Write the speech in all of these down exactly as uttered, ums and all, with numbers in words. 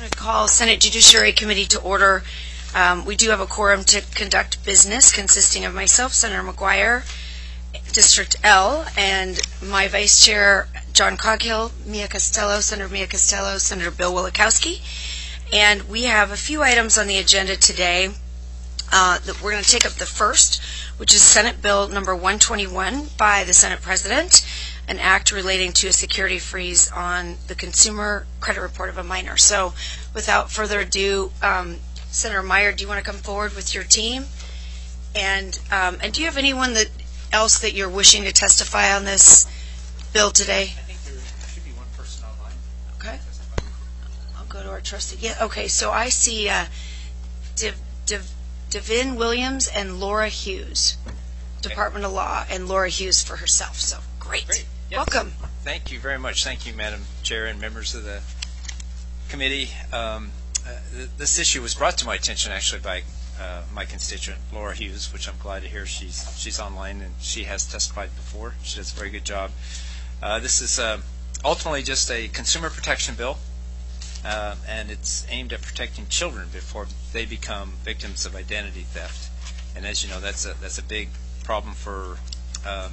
going to call Senate Judiciary Committee to order. Um, we do have a quorum to conduct business consisting of myself, Senator McGuire, District L, and my Vice Chair, John Coghill, Mia Costello, Senator Mia Costello, Senator Bill Wielechowski. And we have a few items on the agenda today. Uh, that we're going to take up the first, which is Senate Bill number one twenty-one by the Senate President, an act relating to a security freeze on the consumer credit report of a minor. So without further ado, um, Senator Meyer, do you want to come forward with your team? And um, and do you have anyone that else that you're wishing to testify on this bill today? I think there should be one person online. Okay. I'll go to our trustee. Yeah. Okay. So I see uh, Div, Div, Devin Williams and Laura Hughes, Department of Law, and Laura Hughes for herself. So great. Great. Yes. Welcome. Thank you very much. Thank you, Madam Chair and members of the committee. Um, uh, th this issue was brought to my attention actually by uh, my constituent, Laura Hughes, which I'm glad to hear she's she's online and she has testified before. She does a very good job. Uh, this is uh, ultimately just a consumer protection bill. Uh, and it's aimed at protecting children before they become victims of identity theft. And as you know, that's a that's a big problem for um,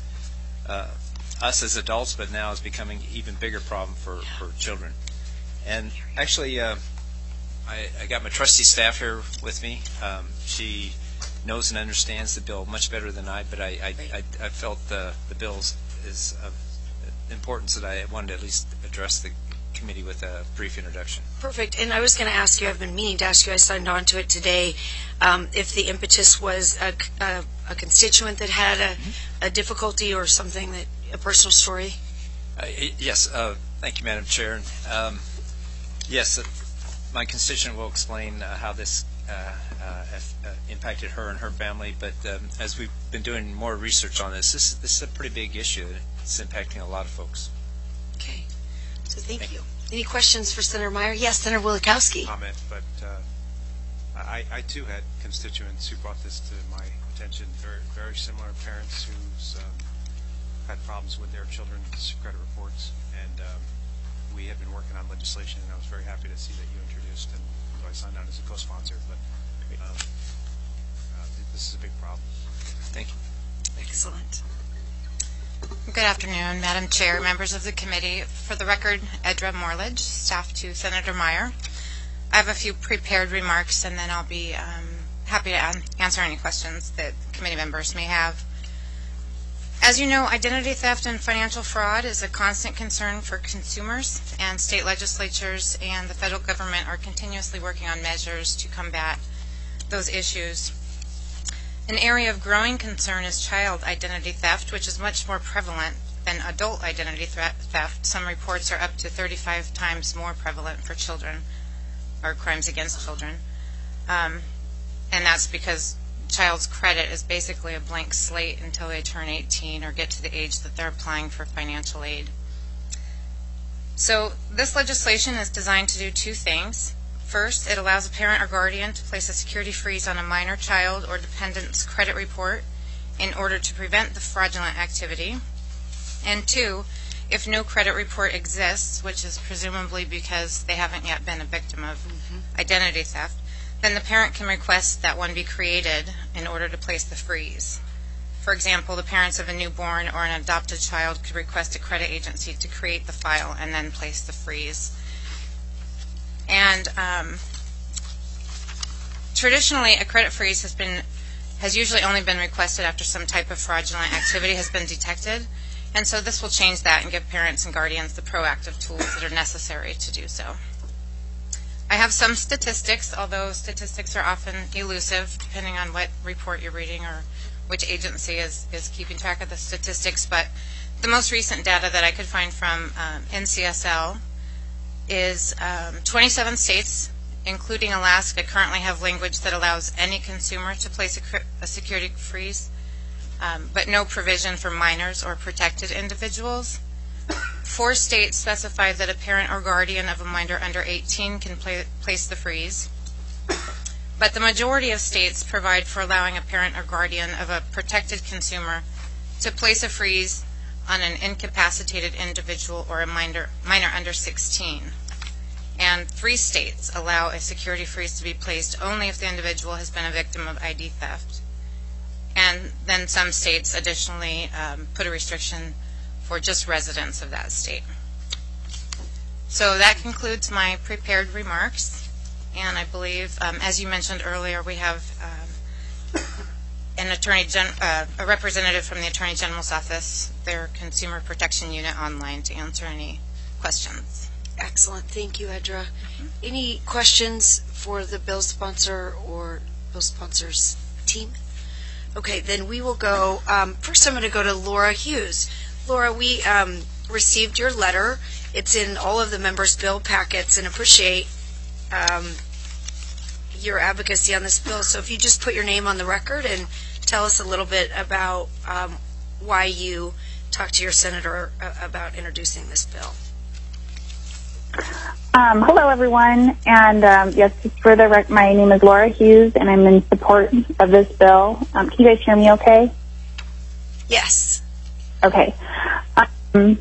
uh, us as adults, but now it's becoming an even bigger problem for, for children. And actually, uh, I, I got my trustee staff here with me. Um, she knows and understands the bill much better than I, but I, I, I, I felt the, the bill is of importance that I wanted to at least address the committee with a brief introduction. Perfect. And I was going to ask you, I've been meaning to ask you, I signed on to it today, um, if the impetus was a, a, a constituent that had a, mm-hmm. a difficulty or something, that a personal story? Uh, yes. Uh, thank you, Madam Chair. Um, yes, uh, my constituent will explain uh, how this uh, uh, uh, impacted her and her family, but um, as we've been doing more research on this, this, this is a pretty big issue. It's impacting a lot of folks. Okay. So thank, thank you. you. Any questions for Senator Meyer? Yes, Senator Wielechowski. Comment, but uh, I, I too had constituents who brought this to my attention. Very, very similar parents who's um, had problems with their children's credit reports, and um, we have been working on legislation. And I was very happy to see that you introduced, and so I signed on as a co-sponsor. But um, uh, this is a big problem. Thank you. Excellent. Good afternoon, Madam Chair, members of the committee. For the record, Edra Morledge, staff to Senator Meyer. I have a few prepared remarks, and then I'll be um, happy to an answer any questions that committee members may have. As you know, identity theft and financial fraud is a constant concern for consumers, and state legislatures and the federal government are continuously working on measures to combat those issues. An area of growing concern is child identity theft, which is much more prevalent than adult identity theft. Some reports are up to thirty-five times more prevalent for children, or crimes against children. Um, and that's because child's credit is basically a blank slate until they turn eighteen or get to the age that they're applying for financial aid. So this legislation is designed to do two things. First, it allows a parent or guardian to place a security freeze on a minor child or dependent's credit report in order to prevent the fraudulent activity. And two, if no credit report exists, which is presumably because they haven't yet been a victim of mm-hmm. identity theft, then the parent can request that one be created in order to place the freeze. For example, the parents of a newborn or an adopted child could request a credit agency to create the file and then place the freeze. And um, traditionally, a credit freeze has been has usually only been requested after some type of fraudulent activity has been detected, and so this will change that and give parents and guardians the proactive tools that are necessary to do so. I have some statistics, although statistics are often elusive depending on what report you're reading or which agency is, is keeping track of the statistics, but the most recent data that I could find from um, N C S L is um, twenty-seven states, including Alaska, currently have language that allows any consumer to place a, a security freeze, um, but no provision for minors or protected individuals. Four states specify that a parent or guardian of a minor under eighteen can play, place the freeze, but the majority of states provide for allowing a parent or guardian of a protected consumer to place a freeze on an incapacitated individual or a minor, minor under sixteen. and three states allow a security freeze to be placed only if the individual has been a victim of I D theft. And then some states additionally um, put a restriction for just residents of that state. So that concludes my prepared remarks. And I believe, um, as you mentioned earlier, we have um, an attorney, gen- uh, a representative from the Attorney General's office, their Consumer Protection Unit, online to answer any questions. Excellent. Thank you, Edra. Mm-hmm. Any questions for the bill sponsor or bill sponsor's team? Okay, then we will go. Um, first, I'm going to go to Laura Hughes. Laura, we um, received your letter. It's in all of the members' bill packets, and appreciate um, your advocacy on this bill. So if you just put your name on the record and tell us a little bit about um, why you talked to your senator about introducing this bill. Um, hello, everyone. And um, yes, just for the rec- my name is Laura Hughes, and I'm in support of this bill. Um, can you guys hear me okay? Yes. Okay. Um,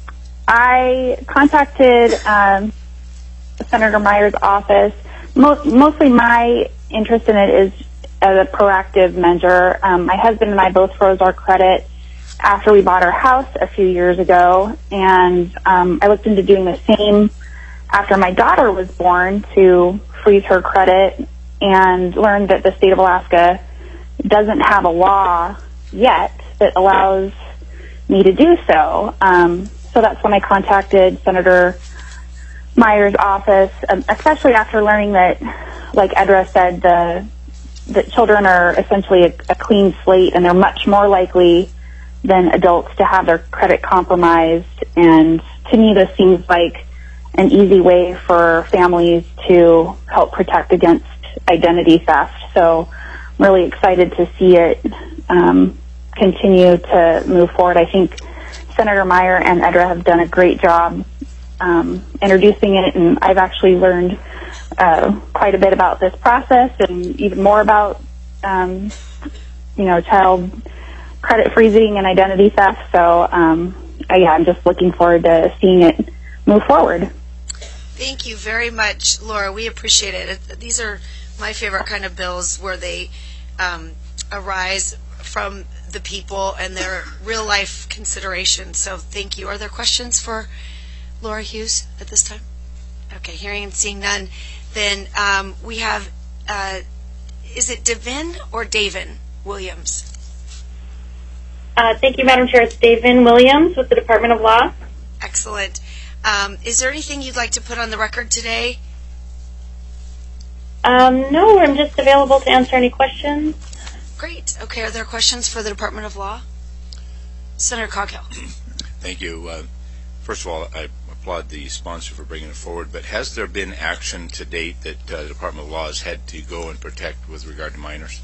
I contacted um, Senator Meyer's office. Mo- mostly my interest in it is as a proactive measure. Um, my husband and I both froze our credit after we bought our house a few years ago, and um, I looked into doing the same after my daughter was born to freeze her credit, and learned that the state of Alaska doesn't have a law yet that allows me to do so. Um, so that's when I contacted Senator Meyer's office, um, especially after learning that, like Edra said, the that children are essentially a, a clean slate, and they're much more likely than adults to have their credit compromised. And to me, this seems like an easy way for families to help protect against identity theft. So I'm really excited to see it um, continue to move forward. I think Senator Meyer and Edra have done a great job um, introducing it, and I've actually learned uh, quite a bit about this process and even more about, um, you know, child credit freezing and identity theft. So, um, I, yeah, I'm just looking forward to seeing it move forward. Thank you very much, Laura. We appreciate it. These are my favorite kind of bills where they um, arise from the people and their real life considerations. So thank you. Are there questions for Laura Hughes at this time? Okay, hearing and seeing none. Then um, we have, uh, is it Devin or Davin Williams? Uh, thank you, Madam Chair. It's Davin Williams with the Department of Law. Excellent. Um, is there anything you'd like to put on the record today? Um, no, I'm just available to answer any questions. Great. Okay, are there questions for the Department of Law? Senator Coghill. Thank you. Uh, first of all, I applaud the sponsor for bringing it forward, but has there been action to date that uh, the Department of Law has had to go and protect with regard to minors?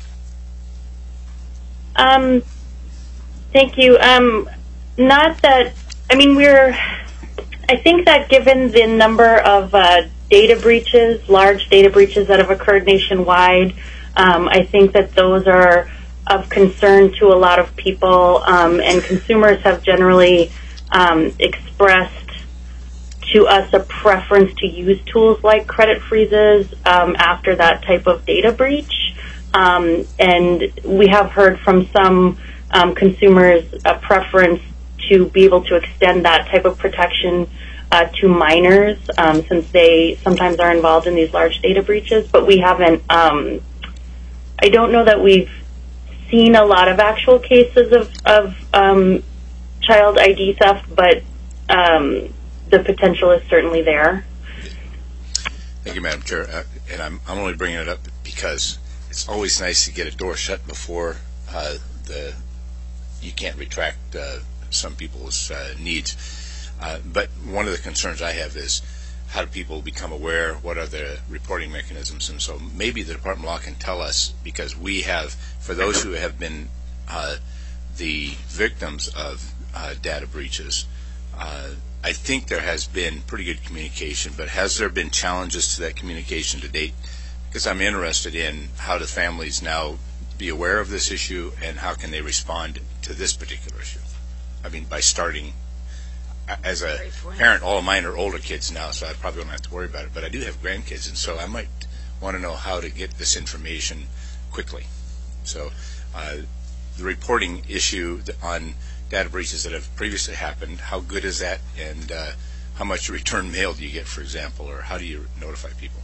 Um, thank you. Um, not that, I mean, we're, I think that given the number of uh, data breaches, large data breaches that have occurred nationwide, um, I think that those are of concern to a lot of people, um, and consumers have generally um, expressed to us a preference to use tools like credit freezes um, after that type of data breach. Um, and we have heard from some um, consumers a preference to be able to extend that type of protection uh, to minors, um, since they sometimes are involved in these large data breaches. But we haven't, um, I don't know that we've seen a lot of actual cases of, of um, child I D theft, but um, the potential is certainly there. Thank you, Madam Chair. Uh, and I'm, I'm only bringing it up because it's always nice to get a door shut before uh, the you can't retract uh, some people's uh, needs. Uh, but one of the concerns I have is how do people become aware? What are the reporting mechanisms? And so maybe the Department of Law can tell us, because we have, for those who have been uh, the victims of uh, data breaches, uh, I think there has been pretty good communication, but has there been challenges to that communication to date? Because I'm interested in how do families now be aware of this issue, and how can they respond to this particular issue? I mean, by starting, as a Great point. parent, all of mine are older kids now, so I probably don't have to worry about it. But I do have grandkids, and so I might want to know how to get this information quickly. So uh, the reporting issue on data breaches that have previously happened, how good is that, and uh, how much return mail do you get, for example, or how do you notify people?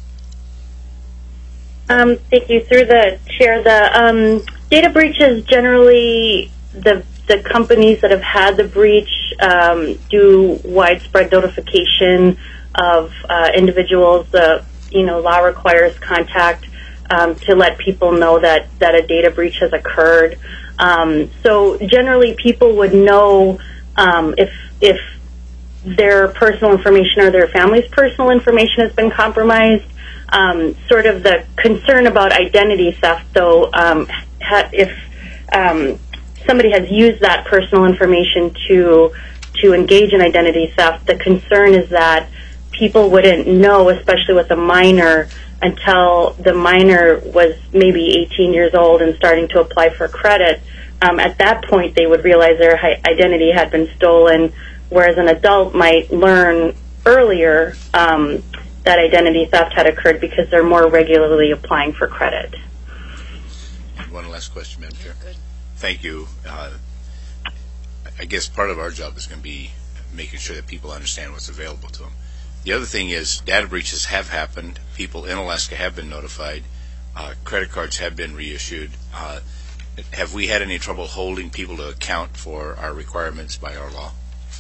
Um, thank you. Through the chair, the um, data breaches generally, the the companies that have had the breach um, do widespread notification of uh, individuals. The you know law requires contact um, to let people know that that a data breach has occurred. Um, so generally, people would know um, if if their personal information or their family's personal information has been compromised. Um, sort of the concern about identity theft, though, um, ha- if um, somebody has used that personal information to to engage in identity theft, the concern is that people wouldn't know, especially with a minor, until the minor was maybe eighteen years old and starting to apply for credit. Um, at that point, they would realize their hi- identity had been stolen, whereas an adult might learn earlier um, that identity theft had occurred because they're more regularly applying for credit. One last question, Madam Chair. Good. Thank you. Uh, I guess part of our job is going to be making sure that people understand what's available to them. The other thing is data breaches have happened. People in Alaska have been notified. Uh, credit cards have been reissued. Uh, have we had any trouble holding people to account for our requirements by our law?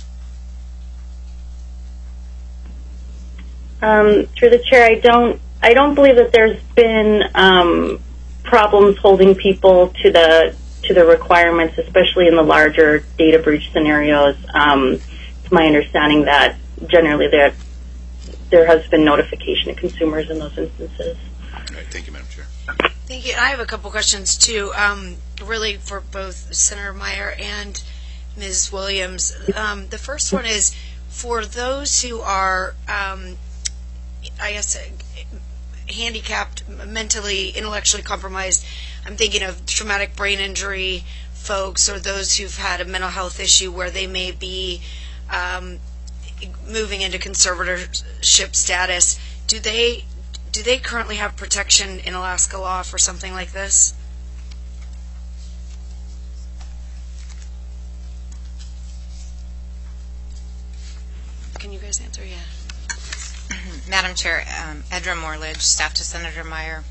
Um, through the chair, I don't, I don't believe that there's been um, problems holding people to the to the requirements, especially in the larger data breach scenarios. Um, it's my understanding that generally there there has been notification to consumers in those instances. All right, thank you, Madam Chair. Thank you. I have a couple questions too, um, really for both Senator Meyer and Miz Williams. Um, the first one is for those who are, um, I guess, uh, handicapped, mentally, intellectually compromised. I'm thinking of traumatic brain injury folks or those who've had a mental health issue where they may be um, moving into conservatorship status. Do they do they currently have protection in Alaska law for something like this? Can you guys answer? Yeah. Madam Chair, um, Edra Morledge, staff to Senator Meyer.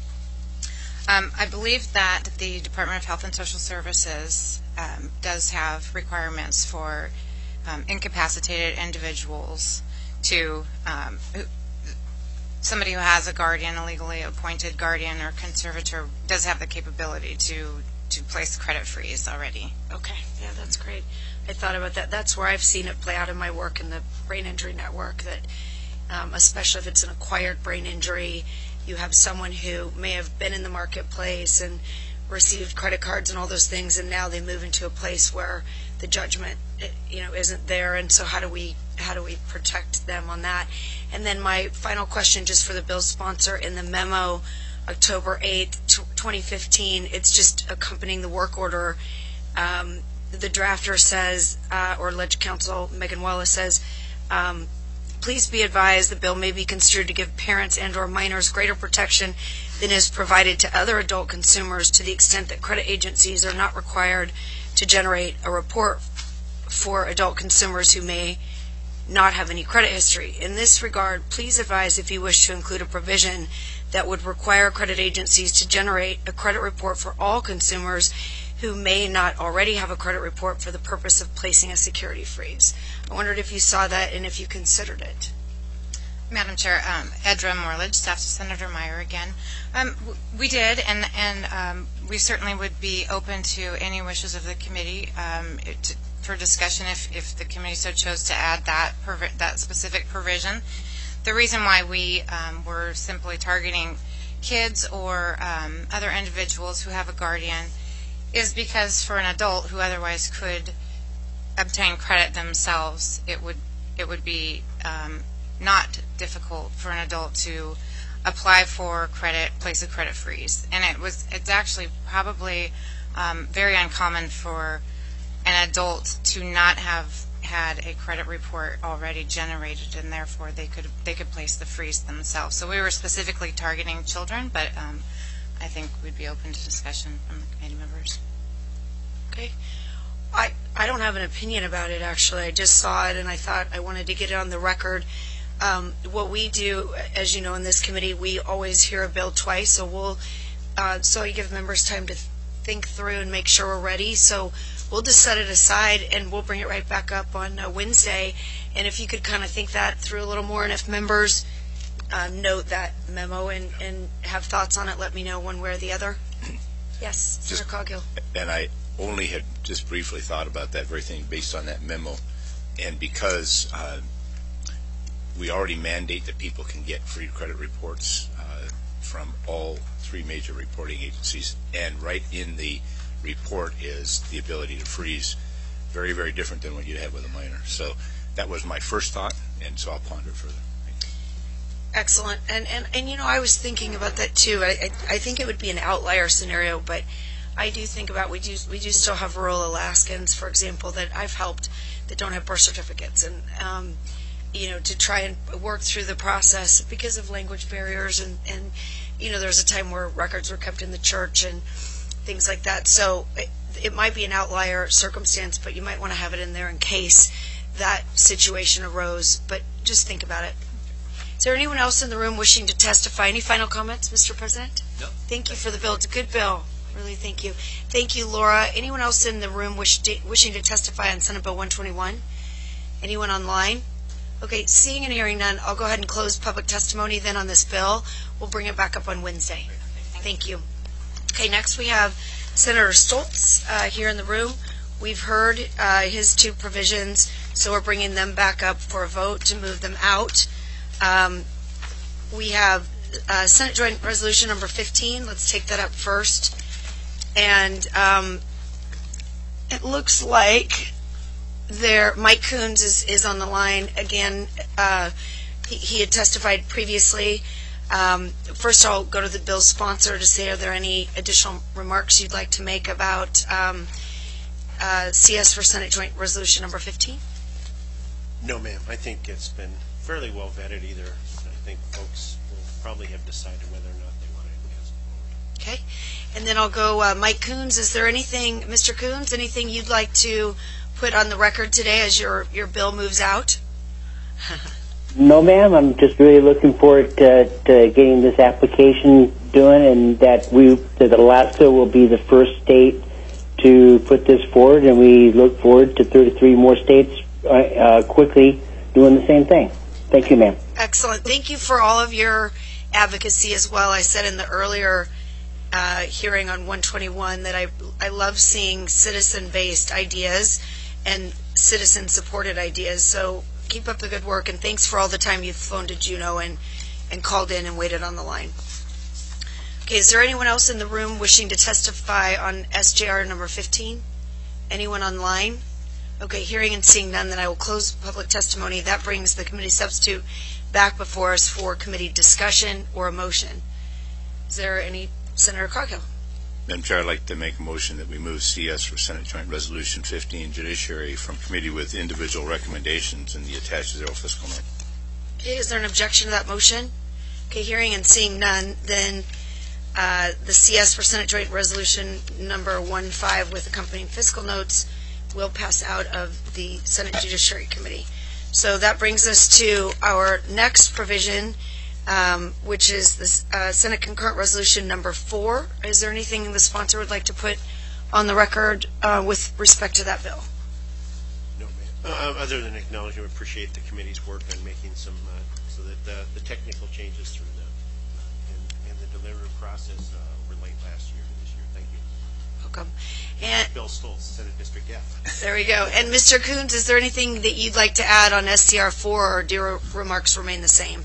Um, I believe that the Department of Health and Social Services um, does have requirements for um, incapacitated individuals to, um, who, somebody who has a guardian, a legally appointed guardian or conservator, does have the capability to, to place credit freeze already. Okay. Yeah, that's great. I thought about that. That's where I've seen it play out in my work in the Brain Injury Network, that um, especially if it's an acquired brain injury, you have someone who may have been in the marketplace and received credit cards and all those things, and now they move into a place where the judgment, you know, isn't there. And so, how do we how do we protect them on that? And then my final question, just for the bill sponsor, in the memo, October eighth, twenty fifteen, it's just accompanying the work order. Um, the drafter says, uh, or Ledge Counsel Megan Wallace says, um, please be advised the bill may be construed to give parents and or minors greater protection than is provided to other adult consumers to the extent that credit agencies are not required to generate a report for adult consumers who may not have any credit history. In this regard, please advise if you wish to include a provision that would require credit agencies to generate a credit report for all consumers who may not already have a credit report for the purpose of placing a security freeze. I wondered if you saw that and if you considered it. Madam Chair, um, Edra Morledge, staff to Senator Meyer again. Um, w- we did, and, and um, we certainly would be open to any wishes of the committee um, it, for discussion if, if the committee so chose to add that provi- that specific provision. The reason why we um, were simply targeting kids or um, other individuals who have a guardian is because for an adult who otherwise could obtain credit themselves, it would it would be um, not difficult for an adult to apply for credit, place a credit freeze. And it was it's actually probably um, very uncommon for an adult to not have had a credit report already generated, and therefore they could they could place the freeze themselves. So we were specifically targeting children, but um, I think we'd be open to discussion from the committee members. Okay. I, I don't have an opinion about it, actually. I just saw it, and I thought I wanted to get it on the record. Um, what we do, as you know, in this committee, we always hear a bill twice, so we'll uh, so you give members time to think through and make sure we're ready. So we'll just set it aside, and we'll bring it right back up on uh, Wednesday. And if you could kind of think that through a little more, and if members uh, note that memo and, and have thoughts on it, let me know one way or the other. Yes, Senator Just- Coghill. And I only had just briefly thought about that very thing based on that memo. And because uh, we already mandate that people can get free credit reports uh, from all three major reporting agencies, and right in the report is the ability to freeze, very, very different than what you'd have with a minor. So that was my first thought, and so I'll ponder further. Thank you. Excellent. And, and, and you know, I was thinking about that too. I, I, I think it would be an outlier scenario, but I do think about, we do, we do still have rural Alaskans, for example, that I've helped that don't have birth certificates. And, um, you know, to try and work through the process because of language barriers. And, and, you know, there was a time where records were kept in the church and things like that. So it, it might be an outlier circumstance, but you might want to have it in there in case that situation arose. But just think about it. Is there anyone else in the room wishing to testify? Any final comments, Mister President? No. Thank you for the bill. It's a good bill. Really, thank you. Thank you, Laura. Anyone else in the room wish to, wishing to testify on Senate Bill one twenty-one? Anyone online? Okay, seeing and hearing none, I'll go ahead and close public testimony then on this bill. We'll bring it back up on Wednesday. Thank you. Okay, next we have Senator Stoltz uh, here in the room. We've heard uh, his two provisions, so we're bringing them back up for a vote to move them out. Um, we have uh, Senate Joint Resolution number fifteen. Let's take that up first. And um, it looks like there, Mike Coons is, is on the line again. Uh, he, he had testified previously. Um, first, I'll go to the bill's sponsor to say, are there any additional remarks you'd like to make about um, uh, C S for Senate Joint Resolution number fifteen? No, ma'am. I think it's been fairly well vetted. Either I think folks will probably have decided whether or not they want to advance it forward. Okay. And then I'll go uh, Mike Coons. Is there anything, Mister Coons, anything you'd like to put on the record today as your, your bill moves out? No, ma'am. I'm just really looking forward to, to getting this application doing, and that we that Alaska will be the first state to put this forward, and we look forward to thirty-three more states uh, uh, quickly doing the same thing. Thank you, ma'am. Excellent. Thank you for all of your advocacy as well. I said in the earlier uh, hearing on one twenty-one that I I love seeing citizen-based ideas and citizen-supported ideas. So keep up the good work, and thanks for all the time you've flown to Juneau and, and called in and waited on the line. Okay, is there anyone else in the room wishing to testify on S J R number fifteen? Anyone online? Okay, hearing and seeing none, then I will close public testimony. That brings the committee substitute back before us for committee discussion or a motion. Is there any? Senator Coghill. Madam Chair, I'd like to make a motion that we move C S for Senate Joint Resolution fifteen, Judiciary, from committee with individual recommendations in the attached zero fiscal note. Okay, is there an objection to that motion? Okay, hearing and seeing none, then uh, the C S for Senate Joint Resolution number one five with accompanying fiscal notes will pass out of the Senate Judiciary Committee. So that brings us to our next provision, Um, which is the uh, Senate Concurrent Resolution number four. Is there anything the sponsor would like to put on the record uh, with respect to that bill? No, ma'am. Uh, other than acknowledging, we appreciate the committee's work on making some, uh, so that the, the technical changes through the uh, and, and the delivery process uh, over late last year and this year. Thank you. Welcome. And Bill Stoltz, Senate District F. there we go. And Mister Coons, is there anything that you'd like to add on S C R four, or do your remarks remain the same?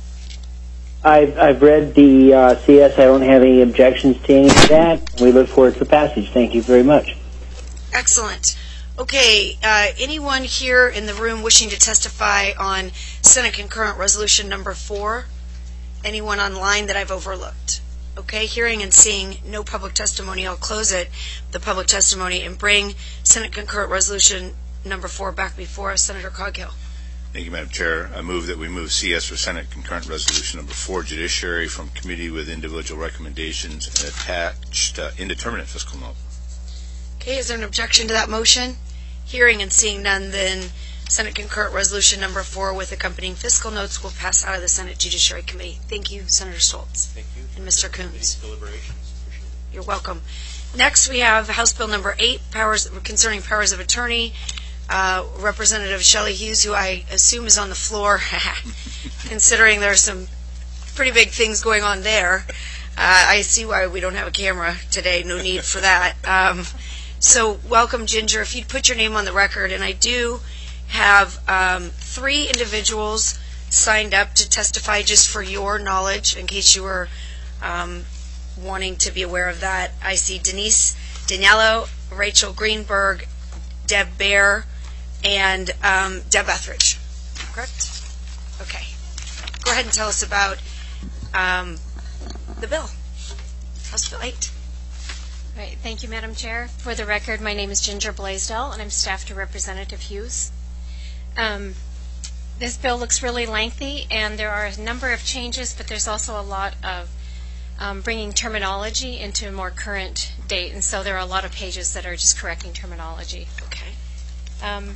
I've, I've read the uh, C S. I don't have any objections to any of that. We look forward to the passage. Thank you very much. Excellent. Okay, uh, anyone here in the room wishing to testify on Senate Concurrent Resolution number four? Anyone online that I've overlooked? Okay, hearing and seeing no public testimony, I'll close it, the public testimony, and bring Senate Concurrent Resolution number four back before us. Senator Coghill. Thank you, Madam Chair. I move that we move C S for Senate Concurrent Resolution Number four, Judiciary, from committee with individual recommendations and attached uh, indeterminate fiscal note. Okay, is there an objection to that motion? Hearing and seeing none, then Senate Concurrent Resolution Number four with accompanying fiscal notes will pass out of the Senate Judiciary Committee. Thank you, Senator Stoltz. Thank you. And Mister Coons. Deliberations. Appreciate it. You're welcome. Next, we have House Bill Number eight, powers concerning powers of attorney. Uh, Representative Shelley Hughes, who I assume is on the floor, considering there are some pretty big things going on there. Uh, I see why we don't have a camera today. No need for that. Um, so welcome, Ginger. If you'd put your name on the record. And I do have um, three individuals signed up to testify, just for your knowledge, in case you were um, wanting to be aware of that. I see Denise Daniello, Rachel Greenberg, Deb Baer, and um, Deb Etheridge. Correct? Okay. Go ahead and tell us about um, the bill. House Bill eight. Right. Thank you, Madam Chair. For the record, my name is Ginger Blaisdell, and I'm staff to Representative Hughes. Um, this bill looks really lengthy, and there are a number of changes, but there's also a lot of um, bringing terminology into a more current date, and so there are a lot of pages that are just correcting terminology. Okay. Um,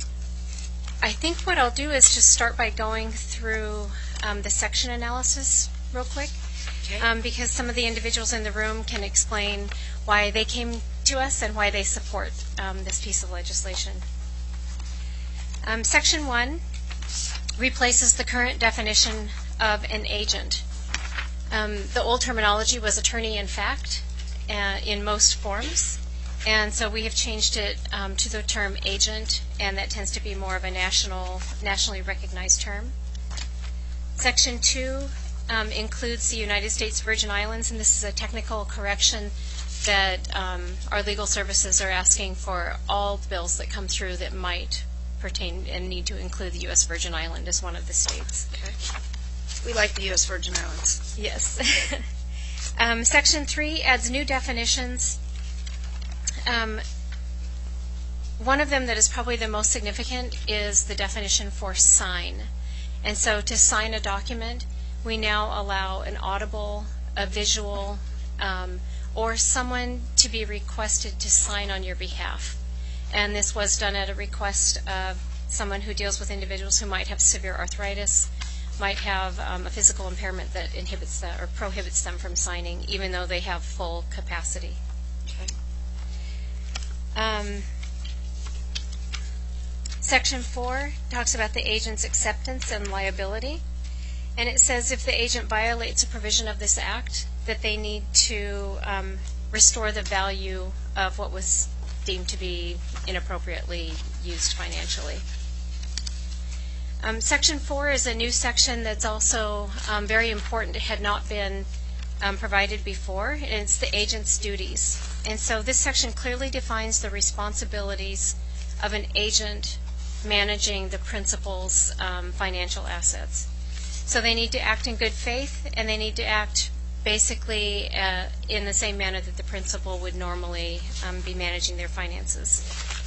I think what I'll do is just start by going through um, the section analysis real quick, Okay. um, because some of the individuals in the room can explain why they came to us and why they support um, this piece of legislation. Um, section one replaces the current definition of an agent. Um, the old terminology was attorney in fact uh, in most forms. And so we have changed it um, to the term agent, and that tends to be more of a national, nationally recognized term. Section two um, includes the United States Virgin Islands, and this is a technical correction that um, our legal services are asking for all bills that come through that might pertain and need to include the U S Virgin Island as one of the states. Okay. We like the U S Virgin Islands. Yes. um, Section three adds new definitions. Um, one of them that is probably the most significant is the definition for sign. And so to sign a document, we now allow an audible, a visual, um, or someone to be requested to sign on your behalf. And this was done at a request of someone who deals with individuals who might have severe arthritis, might have um, a physical impairment that inhibits them or prohibits them from signing, even though they have full capacity. Okay. Um, Section four talks about the agent's acceptance and liability. And it says if the agent violates a provision of this act, that they need to um, restore the value of what was deemed to be inappropriately used financially. Um, section four is a new section that's also um, very important. It had not been um, provided before, and it's the agent's duties. And so this section clearly defines the responsibilities of an agent managing the principal's um, financial assets. So they need to act in good faith, and they need to act basically uh, in the same manner that the principal would normally um, be managing their finances.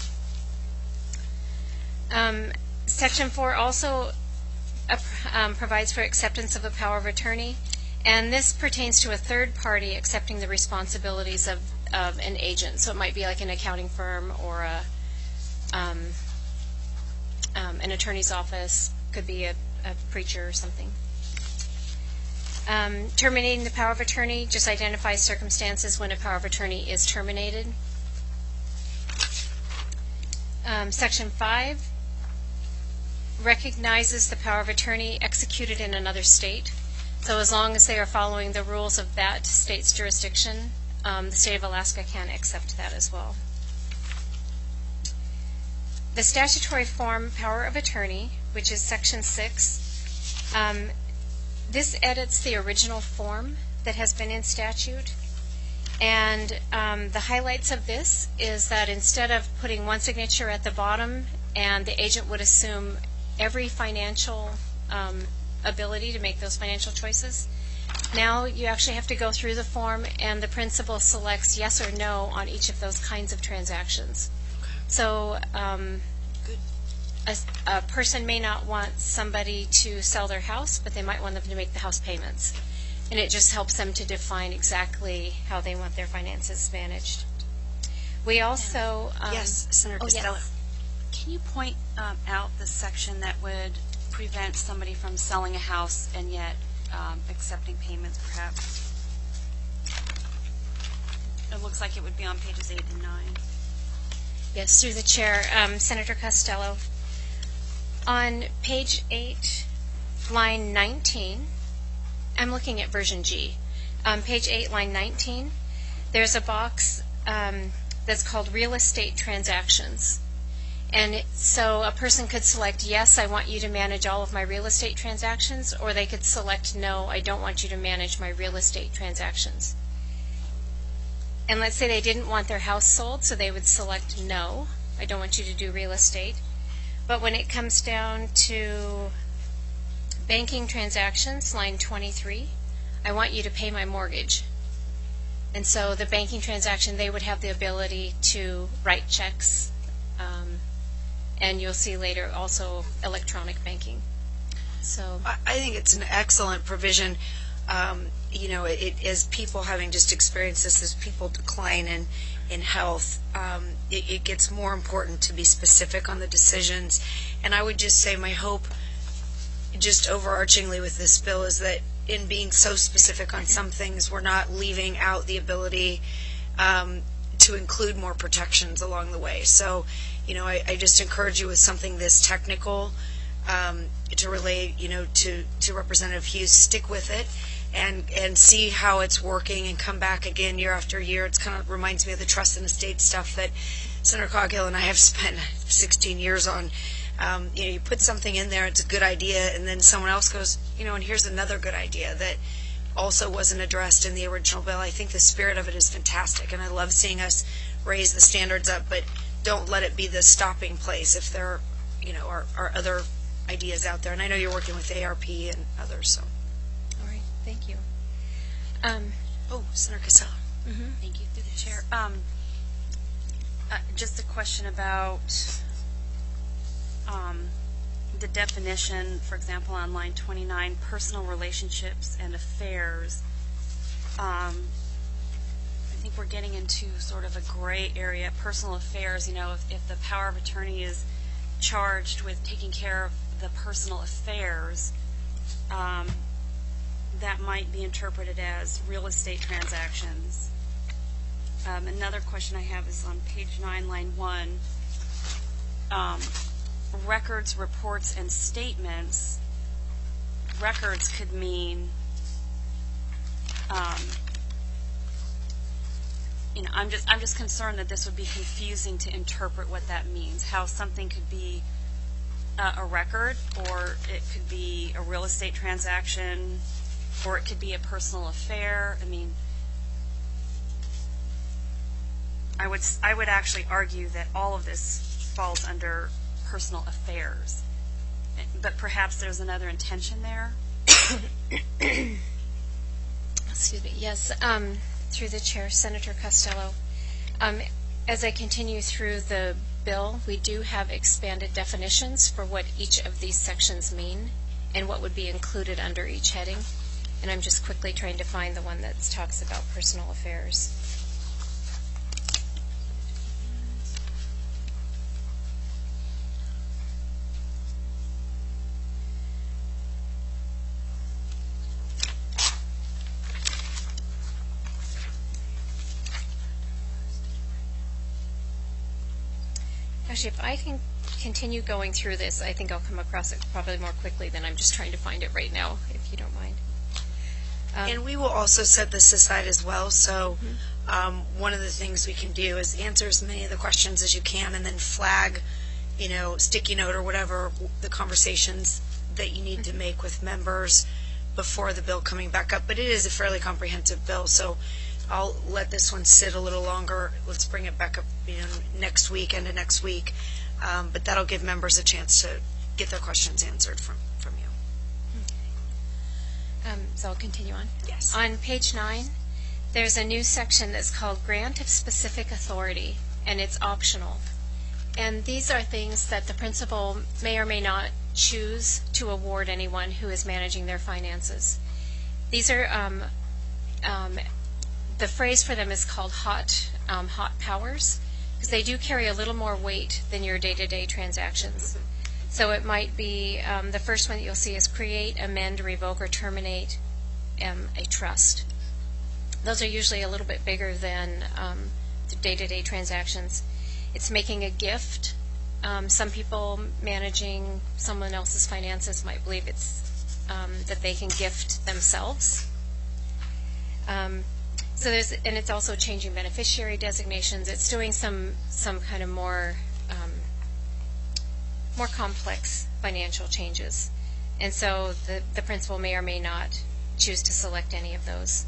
Um, Section four also uh, um, provides for acceptance of a power of attorney, and this pertains to a third party accepting the responsibilities of, of an agent. So it might be like an accounting firm or a, um, um, an attorney's office, could be a, a preacher or something. Um, terminating the power of attorney just identifies circumstances when a power of attorney is terminated. Um, Section five recognizes the power of attorney executed in another state. So as long as they are following the rules of that state's jurisdiction, um, the state of Alaska can accept that as well. The statutory form power of attorney, which is Section six, um, this edits the original form that has been in statute. And um, the highlights of this is that instead of putting one signature at the bottom and the agent would assume every financial um, ability to make those financial choices, now you actually have to go through the form and the principal selects yes or no on each of those kinds of transactions. So um, a, a person may not want somebody to sell their house, but they might want them to make the house payments. And it just helps them to define exactly how they want their finances managed. We also... Um, Yes, Senator oh, Costello. yes. Can you point um, out the section that would prevent somebody from selling a house and yet um, accepting payments, perhaps? It looks like it would be on pages eight and nine. Yes, through the chair, um, Senator Costello. On page eight, line nineteen, I'm looking at version G. Um, page eight, line nineteen, there's a box um, that's called real estate transactions. And it, so a person could select, yes, I want you to manage all of my real estate transactions, or they could select, no, I don't want you to manage my real estate transactions. And let's say they didn't want their house sold, so they would select, no, I don't want you to do real estate. But when it comes down to banking transactions, line twenty-three, I want you to pay my mortgage. And so the banking transaction, they would have the ability to write checks, um, and you'll see later also electronic banking. So I I think it's an excellent provision. Um, you know, it, it as people having just experienced this, as people decline in in health, um, it, it gets more important to be specific on the decisions. And I would just say my hope, just overarchingly with this bill, is that in being so specific on some things, we're not leaving out the ability um, to include more protections along the way. So, you know, I, I just encourage you with something this technical um, to relate, you know, to, to Representative Hughes, stick with it and and see how it's working and come back again year after year. It kind of reminds me of the trust and estate stuff that Senator Coghill and I have spent sixteen years on. Um, you know, you put something in there, it's a good idea, and then someone else goes, you know, and here's another good idea that also wasn't addressed in the original bill. I think the spirit of it is fantastic, and I love seeing us raise the standards up, but don't let it be the stopping place if there, you know, are, are other ideas out there. And I know you're working with A R P and others, so. all right, thank you. Um, Oh, Senator Casella. mhm. Thank you, through the chair. Um, uh, just a question about um, the definition, for example, on line twenty-nine, personal relationships and affairs. Um, I think we're getting into sort of a gray area. Personal affairs, you know, if, if the power of attorney is charged with taking care of the personal affairs, um, that might be interpreted as real estate transactions. Um, another question I have is on page nine, line one. Um, records, reports, and statements. Records could mean, um, you know, I'm just I'm just concerned that this would be confusing to interpret what that means. How something could be uh, a record, or it could be a real estate transaction, or it could be a personal affair. I mean, I would I would actually argue that all of this falls under personal affairs, but perhaps there's another intention there. Excuse me. Yes, um, through the chair, Senator Costello. Um, as I continue through the bill, we do have expanded definitions for what each of these sections mean and what would be included under each heading. And I'm just quickly trying to find the one that talks about personal affairs. Actually, if I can continue going through this, I think I'll come across it probably more quickly than I'm just trying to find it right now, if you don't mind. Um, And we will also set this aside as well, so um, one of the things we can do is answer as many of the questions as you can and then flag, you know, sticky note or whatever, the conversations that you need to make with members before the bill coming back up. But it is a fairly comprehensive bill, so I'll let this one sit a little longer. Let's bring it back up, you know, next week, into next week. Um, but that'll give members a chance to get their questions answered from, from you. Um, so I'll continue on. Yes. On page nine, there's a new section that's called Grant of Specific Authority, and it's optional. And these are things that the principal may or may not choose to award anyone who is managing their finances. These are, um, um, the phrase for them is called hot, um, hot powers, because they do carry a little more weight than your day-to-day transactions. So it might be, um, the first one that you'll see is create, amend, revoke, or terminate um, a trust. Those are usually a little bit bigger than um, the day-to-day transactions. It's making a gift. Um, some people managing someone else's finances might believe it's um, that they can gift themselves. Um, so there's, and it's also changing beneficiary designations. It's doing some some kind of more um, more complex financial changes, and so the the principal may or may not choose to select any of those.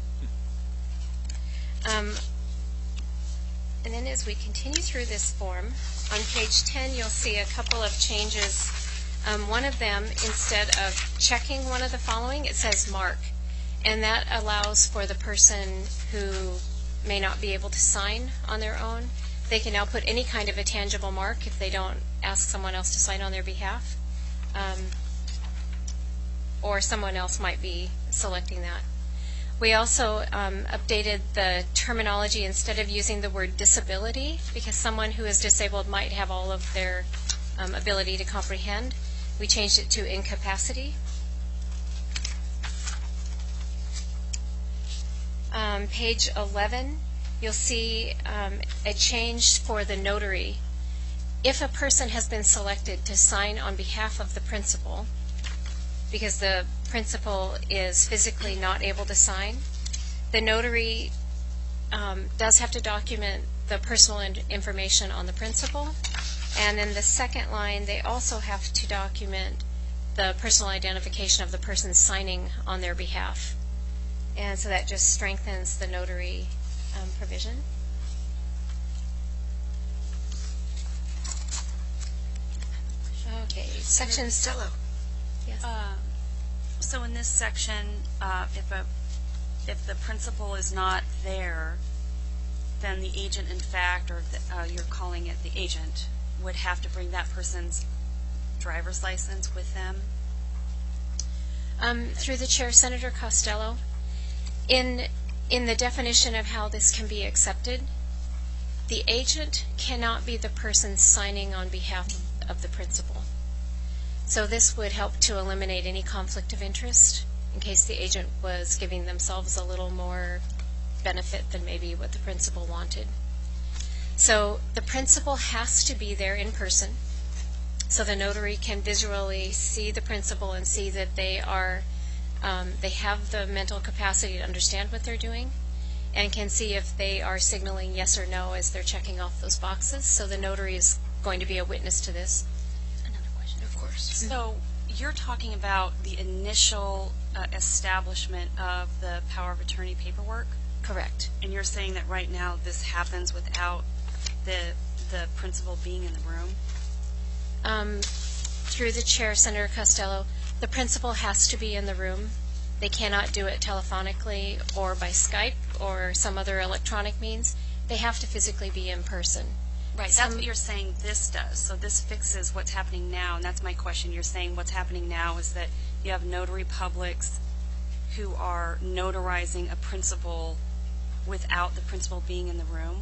Um, And then as we continue through this form, on page ten you'll see a couple of changes. Um, one of them, instead of checking one of the following, it says mark. And that allows for the person who may not be able to sign on their own. They can now put any kind of a tangible mark if they don't ask someone else to sign on their behalf. Um, or someone else might be selecting that. We also um, updated the terminology. Instead of using the word disability, because someone who is disabled might have all of their um, ability to comprehend, we changed it to incapacity. Um, page eleven, you'll see um, a change for the notary. If a person has been selected to sign on behalf of the principal, because the principal is physically not able to sign, the notary um, does have to document the personal in- information on the principal. And in the second line, they also have to document the personal identification of the person signing on their behalf. And so that just strengthens the notary um, provision. Okay, section Stello. Yes. Uh, so in this section, uh, if a if the principal is not there, then the agent, in fact, or the, uh, you're calling it the agent, would have to bring that person's driver's license with them. Um, through the chair, Senator Costello, in in the definition of how this can be accepted, the agent cannot be the person signing on behalf of, of the principal. So this would help to eliminate any conflict of interest in case the agent was giving themselves a little more benefit than maybe what the principal wanted. So the principal has to be there in person, so the notary can visually see the principal and see that they are um, they have the mental capacity to understand what they're doing, and can see if they are signaling yes or no as they're checking off those boxes. So the notary is going to be a witness to this. So you're talking about the initial uh, establishment of the power of attorney paperwork? Correct. And you're saying that right now this happens without the the principal being in the room? Um, through the chair, Senator Costello, the principal has to be in the room. They cannot do it telephonically or by Skype or some other electronic means. They have to physically be in person. Right, that's what you're saying this does. So this fixes what's happening now, and that's my question. You're saying what's happening now is that you have notary publics who are notarizing a principal without the principal being in the room?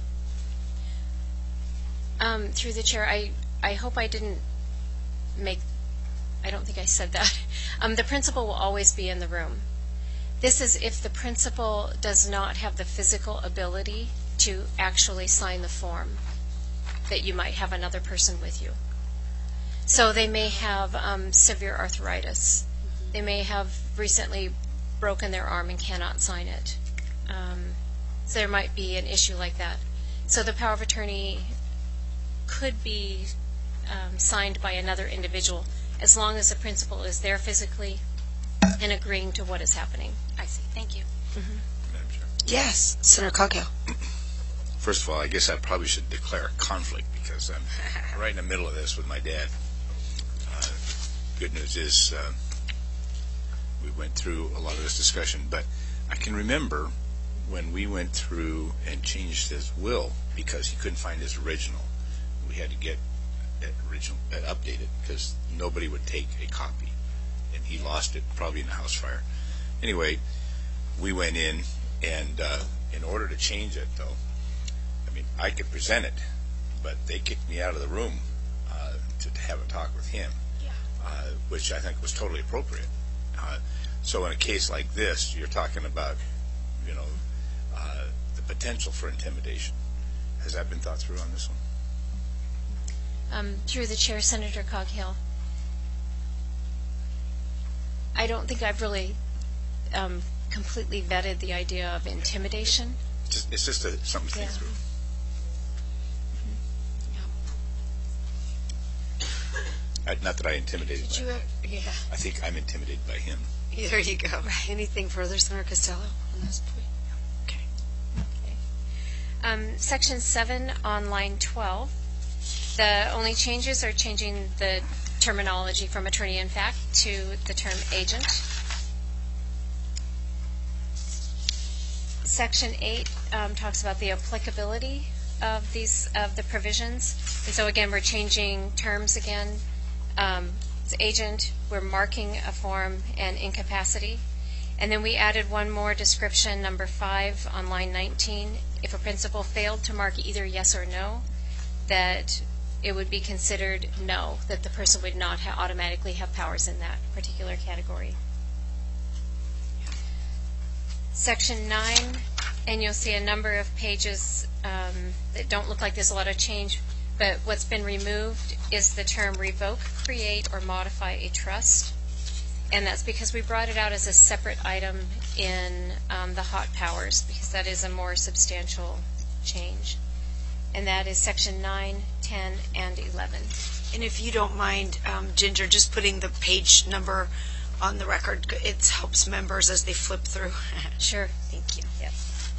Um, through the chair, I, I hope I didn't make, I don't think I said that. Um, the principal will always be in the room. This is if the principal does not have the physical ability to actually sign the form, that you might have another person with you. So they may have um, severe arthritis. Mm-hmm. They may have recently broken their arm and cannot sign it. Um, so there might be an issue like that. So the power of attorney could be um, signed by another individual as long as the principal is there physically and agreeing to what is happening. I see. Thank you. Mm-hmm. Madam Chair. Yes, Senator Coghill. First of all, I guess I probably should declare a conflict because I'm right in the middle of this with my dad. Uh, good news is uh, we went through a lot of this discussion, but I can remember when we went through and changed his will because he couldn't find his original. we had to get it original, uh, updated because nobody would take a copy, and he lost it probably in a house fire. Anyway, we went in, and uh, in order to change it, though, I mean, I could present it, but they kicked me out of the room uh, to, to have a talk with him, Yeah. uh, which I think was totally appropriate. Uh, so in a case like this, you're talking about, you know, uh, the potential for intimidation. Has that been thought through on this one? Um, through the chair, Senator Coghill. I don't think I've really um, completely vetted the idea of intimidation. It's just, it's just a, something to think Yeah. through. I, not that I intimidated Did him. you? Have, yeah. I think I'm intimidated by him. There you go. Anything further, Senator Costello, on this point? Okay. Um, section seven on line twelve. The only changes are changing the terminology from attorney in fact to the term agent. Section eight um, talks about the applicability of these of the provisions, and so again we're changing terms again. Um, it's agent, we're marking a form, and incapacity. And then we added one more description, number five, on line nineteen. If a principal failed to mark either yes or no, that it would be considered no, that the person would not ha- automatically have powers in that particular category. Section nine, and you'll see a number of pages um, that don't look like there's a lot of change, but what's been removed is the term revoke, create, or modify a trust. And that's because we brought it out as a separate item in um, the hot powers, because that is a more substantial change. And that is section nine, ten, and eleven. And if you don't mind, um, Ginger, just putting the page number on the record, it helps members as they flip through. Sure. Thank you. Yep.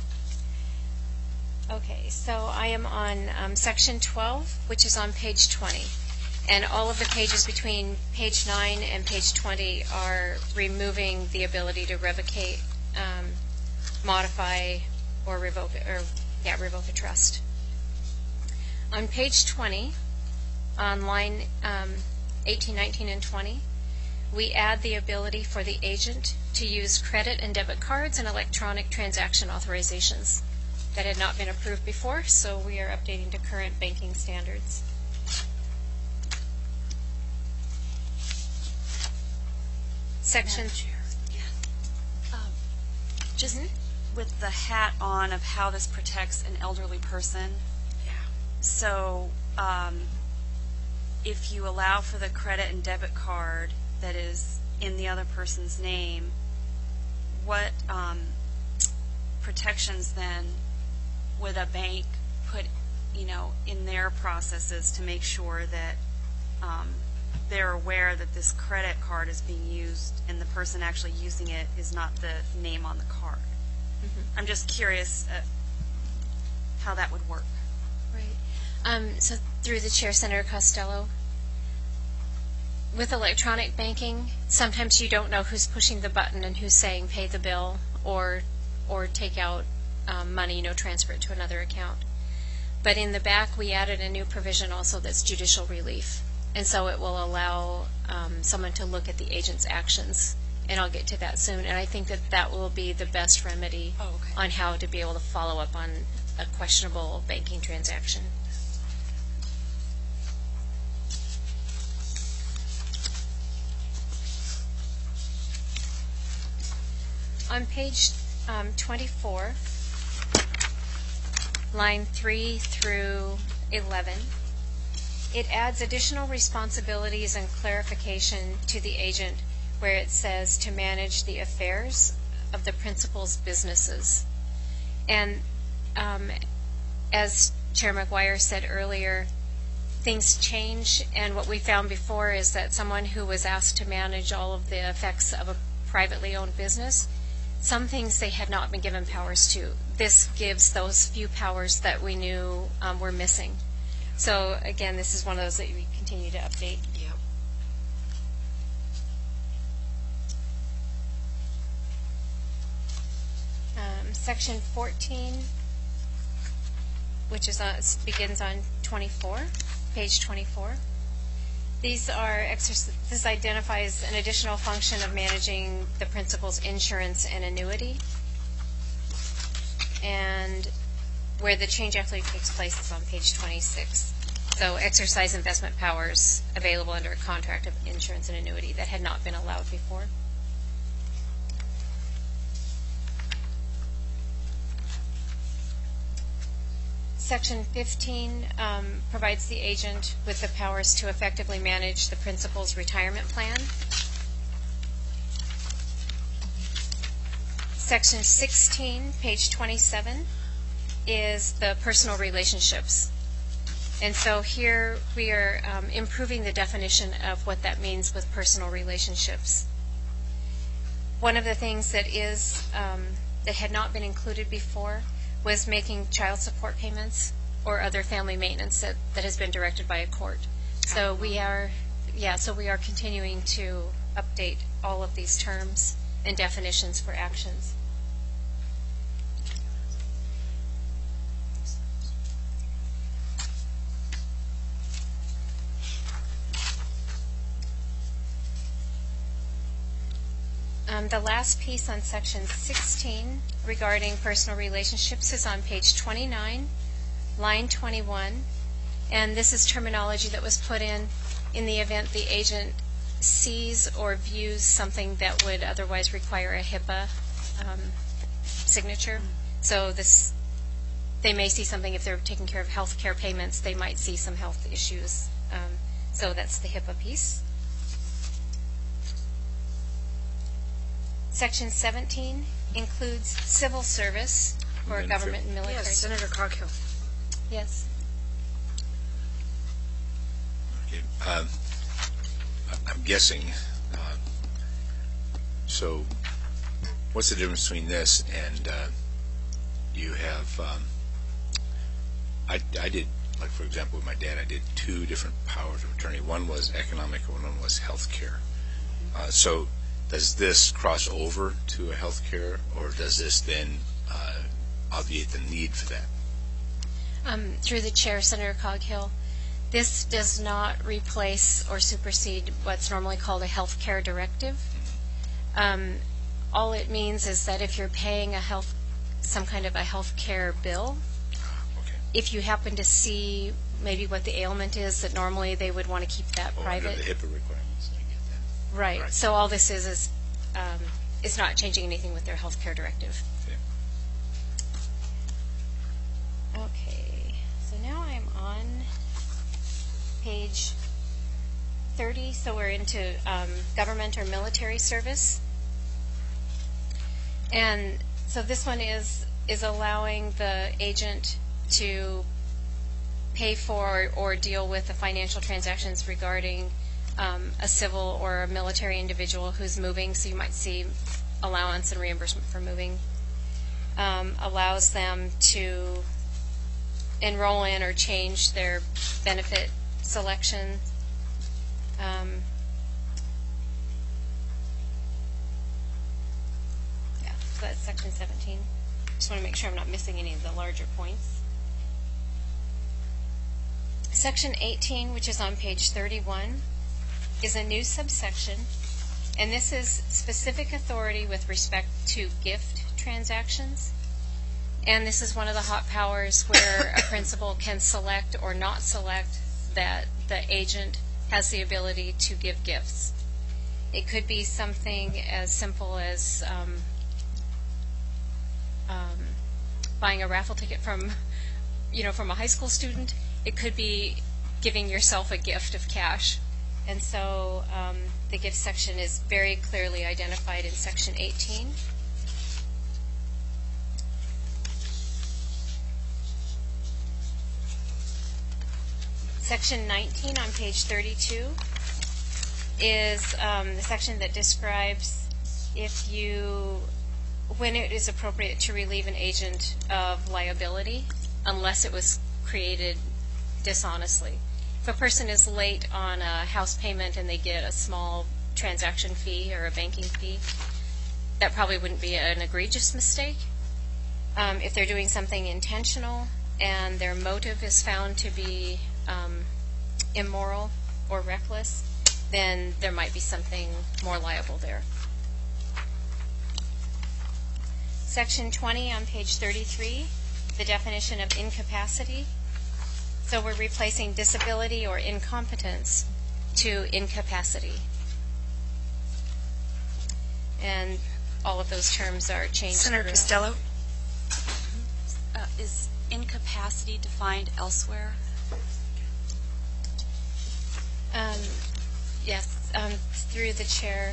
Okay, so I am on um, section twelve, which is on page twenty. And all of the pages between page nine and page twenty are removing the ability to revocate, um, modify, or revoke, or yeah, revoke a trust. On page twenty, on line um, eighteen, nineteen, and twenty, we add the ability for the agent to use credit and debit cards and electronic transaction authorizations. That had not been approved before, so we are updating to current banking standards. Section. Um, just with the hat on of how this protects an elderly person. Yeah. So, um, if you allow for the credit and debit card that is in the other person's name, what um, protections then would a bank put, you know, in their processes to make sure that um, they're aware that this credit card is being used and the person actually using it is not the name on the card? Mm-hmm. I'm just curious uh, how that would work. Right. Um, so through the chair, Senator Costello, with electronic banking, sometimes you don't know who's pushing the button and who's saying pay the bill or or take out um, money, you know, transfer it to another account. But in the back, we added a new provision also that's judicial relief. And so it will allow um, someone to look at the agent's actions. And I'll get to that soon. And I think that that will be the best remedy Oh, okay. on how to be able to follow up on a questionable banking transaction. On page um, twenty-four, line three through eleven, it adds additional responsibilities and clarification to the agent where it says to manage the affairs of the principal's businesses. And um, as Chair McGuire said earlier, things change, and what we found before is that someone who was asked to manage all of the effects of a privately owned business, some things they had not been given powers to. This gives those few powers that we knew um, were missing. So again, this is one of those that we continue to update. Yep. Um, section fourteen, which is on, begins on twenty-four. page twenty-four. These are exerc- this identifies an additional function of managing the principal's insurance and annuity. And where the change actually takes place is on page twenty-six. So exercise investment powers available under a contract of insurance and annuity that had not been allowed before. Section fifteen um, provides the agent with the powers to effectively manage the principal's retirement plan. Section sixteen, page twenty-seven, is the personal relationships. And so here we are um, improving the definition of what that means with personal relationships. One of the things that is um, that had not been included before was making child support payments or other family maintenance that, that has been directed by a court. So we are, yeah, so we are continuing to update all of these terms and definitions for actions. Um, the last piece on section sixteen regarding personal relationships is on page twenty-nine, line twenty-one. And this is terminology that was put in in the event the agent sees or views something that would otherwise require a HIPAA um, signature. So this, they may see something if they're taking care of health care payments, they might see some health issues. Um, so that's the HIPAA piece. Section seventeen includes civil service for Madam government Chair. and military. Yes, Senator Coghill. Yes. Okay. Um, I- I'm guessing, uh, so what's the difference between this and uh, you have, um, I, I did, like for example with my dad, I did two different powers of attorney. One was economic and one was health care. Uh, so does this cross over to a health care, or does this then uh, obviate the need for that? Um, through the chair, Senator Coghill, this does not replace or supersede what's normally called a health care directive. Um, all it means is that if you're paying a health, some kind of a health care bill, Okay. if you happen to see maybe what the ailment is, that normally they would want to keep that Oh, private. under the HIPAA requirements, I get that. Right. Right. So all this is is um, it's not changing anything with their health care directive. Okay. Okay. So now I'm on page thirty. So we're into um, government or military service, and so this one is is allowing the agent to pay for or deal with the financial transactions regarding um, a civil or a military individual who's moving. So you might see allowance and reimbursement for moving. Um, allows them to enroll in or change their benefit selection. Um, yeah, so that's section seventeen. Just want to make sure I'm not missing any of the larger points. Section eighteen, which is on page thirty-one, is a new subsection, and this is specific authority with respect to gift transactions. And this is one of the hot powers where a principal can select or not select that the agent has the ability to give gifts. It could be something as simple as um, um, buying a raffle ticket from, you know, from a high school student. It could be giving yourself a gift of cash. And so um, the gift section is very clearly identified in section eighteen. Section nineteen on page thirty-two is um, the section that describes if you, when it is appropriate to relieve an agent of liability unless it was created dishonestly. If a person is late on a house payment and they get a small transaction fee or a banking fee, that probably wouldn't be an egregious mistake. Um, if they're doing something intentional and their motive is found to be um, immoral or reckless, then there might be something more liable there. Section twenty on page thirty-three, the definition of incapacity. So we're replacing disability or incompetence to incapacity. And all of those terms are changed. Senator throughout. Costello? Uh, is incapacity defined elsewhere? Um, yes, um, through the chair.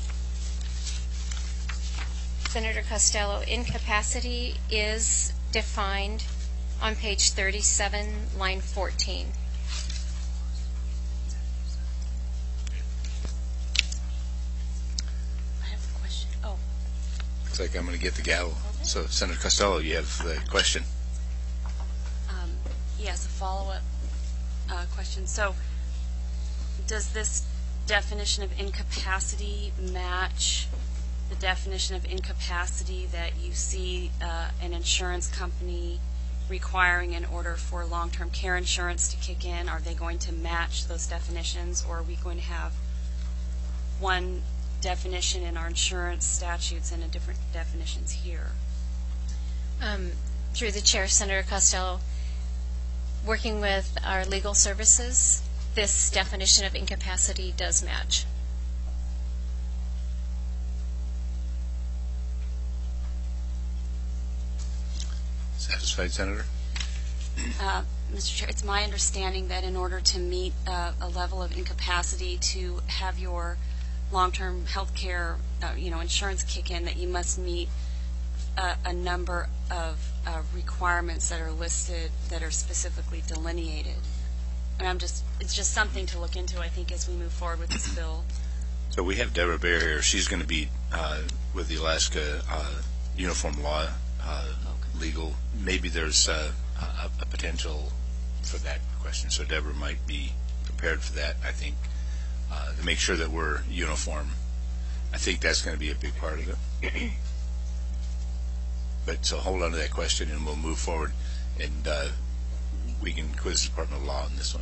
Senator Costello, incapacity is defined on page thirty-seven, line fourteen. I have a question. Oh, Looks like I'm going to get the gavel. So, Senator Costello, you have the question. um, yes, a follow-up uh, question. So, does this definition of incapacity match the definition of incapacity that you see uh, an insurance company requiring in order for long-term care insurance to kick in? Are they going to match those definitions, or are we going to have one definition in our insurance statutes and a different definitions here? Um, through the chair, Senator Costello, working with our legal services, this definition of incapacity does match. Satisfied, Senator? Uh, Mister Chair, it's my understanding that in order to meet uh, a level of incapacity to have your long-term health care, uh, you know, insurance kick in, that you must meet a, a number of uh, requirements that are listed that are specifically delineated. And I'm just, it's just something to look into, I think, as we move forward with this bill. So we have Deborah Bear here. She's going to be uh, with the Alaska uh, Uniform Law uh, Legal. Maybe there's uh, a, a potential for that question. So Deborah might be prepared for that, I think, uh, to make sure that we're uniform. I think that's going to be a big part of it. But so hold on to that question, and we'll move forward, and uh, we can quiz the Department of Law on this one.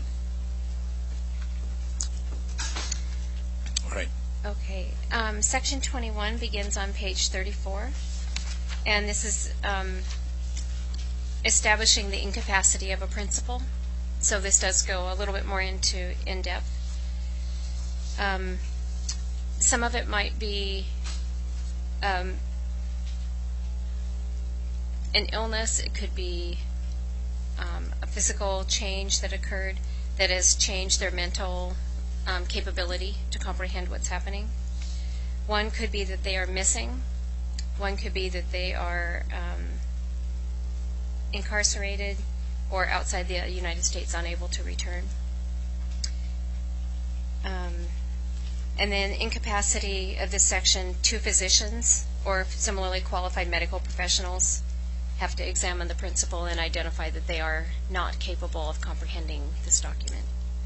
All right. Okay. Um, section twenty-one begins on page thirty-four, and this is um, establishing the incapacity of a principal. So this does go a little bit more into in-depth. Um, some of it might be um, an illness. It could be um, a physical change that occurred that has changed their mental um, capability to comprehend what's happening. One could be that they are missing. One could be that they are um, incarcerated or outside the United States, unable to return. Um, and then incapacity of this section, two physicians or similarly qualified medical professionals have to examine the principal and identify that they are not capable of comprehending this document.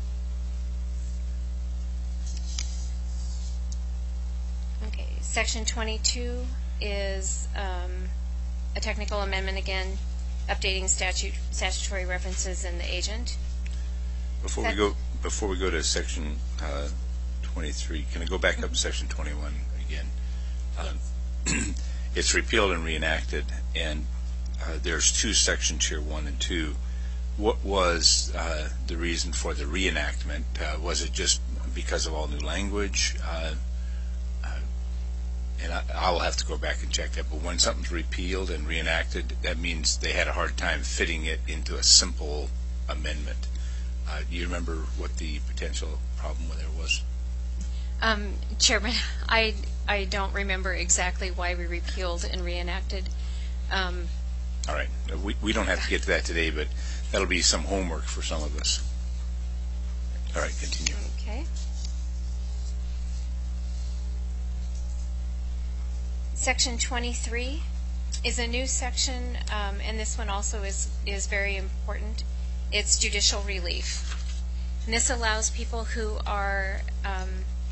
Okay, section twenty-two is um, a technical amendment again, updating statute statutory references in the agent. Before we go, before we go to section uh, twenty-three, can I go back up to section twenty-one again? Uh, it's repealed and reenacted, and uh, there's two sections here, one and two. What was uh, the reason for the reenactment? Uh, was it just because of all new language? Uh, uh, and I, I'll have to go back and check that. But when something's repealed and reenacted, that means they had a hard time fitting it into a simple amendment. Uh, do you remember what the potential problem with there was? Um, Chairman, I I don't remember exactly why we repealed and reenacted. Um, All right, we we don't have to get to that today, but that'll be some homework for some of us. All right, continue. Okay. Section twenty-three is a new section, um, and this one also is is very important. It's judicial relief. And this allows people who are um,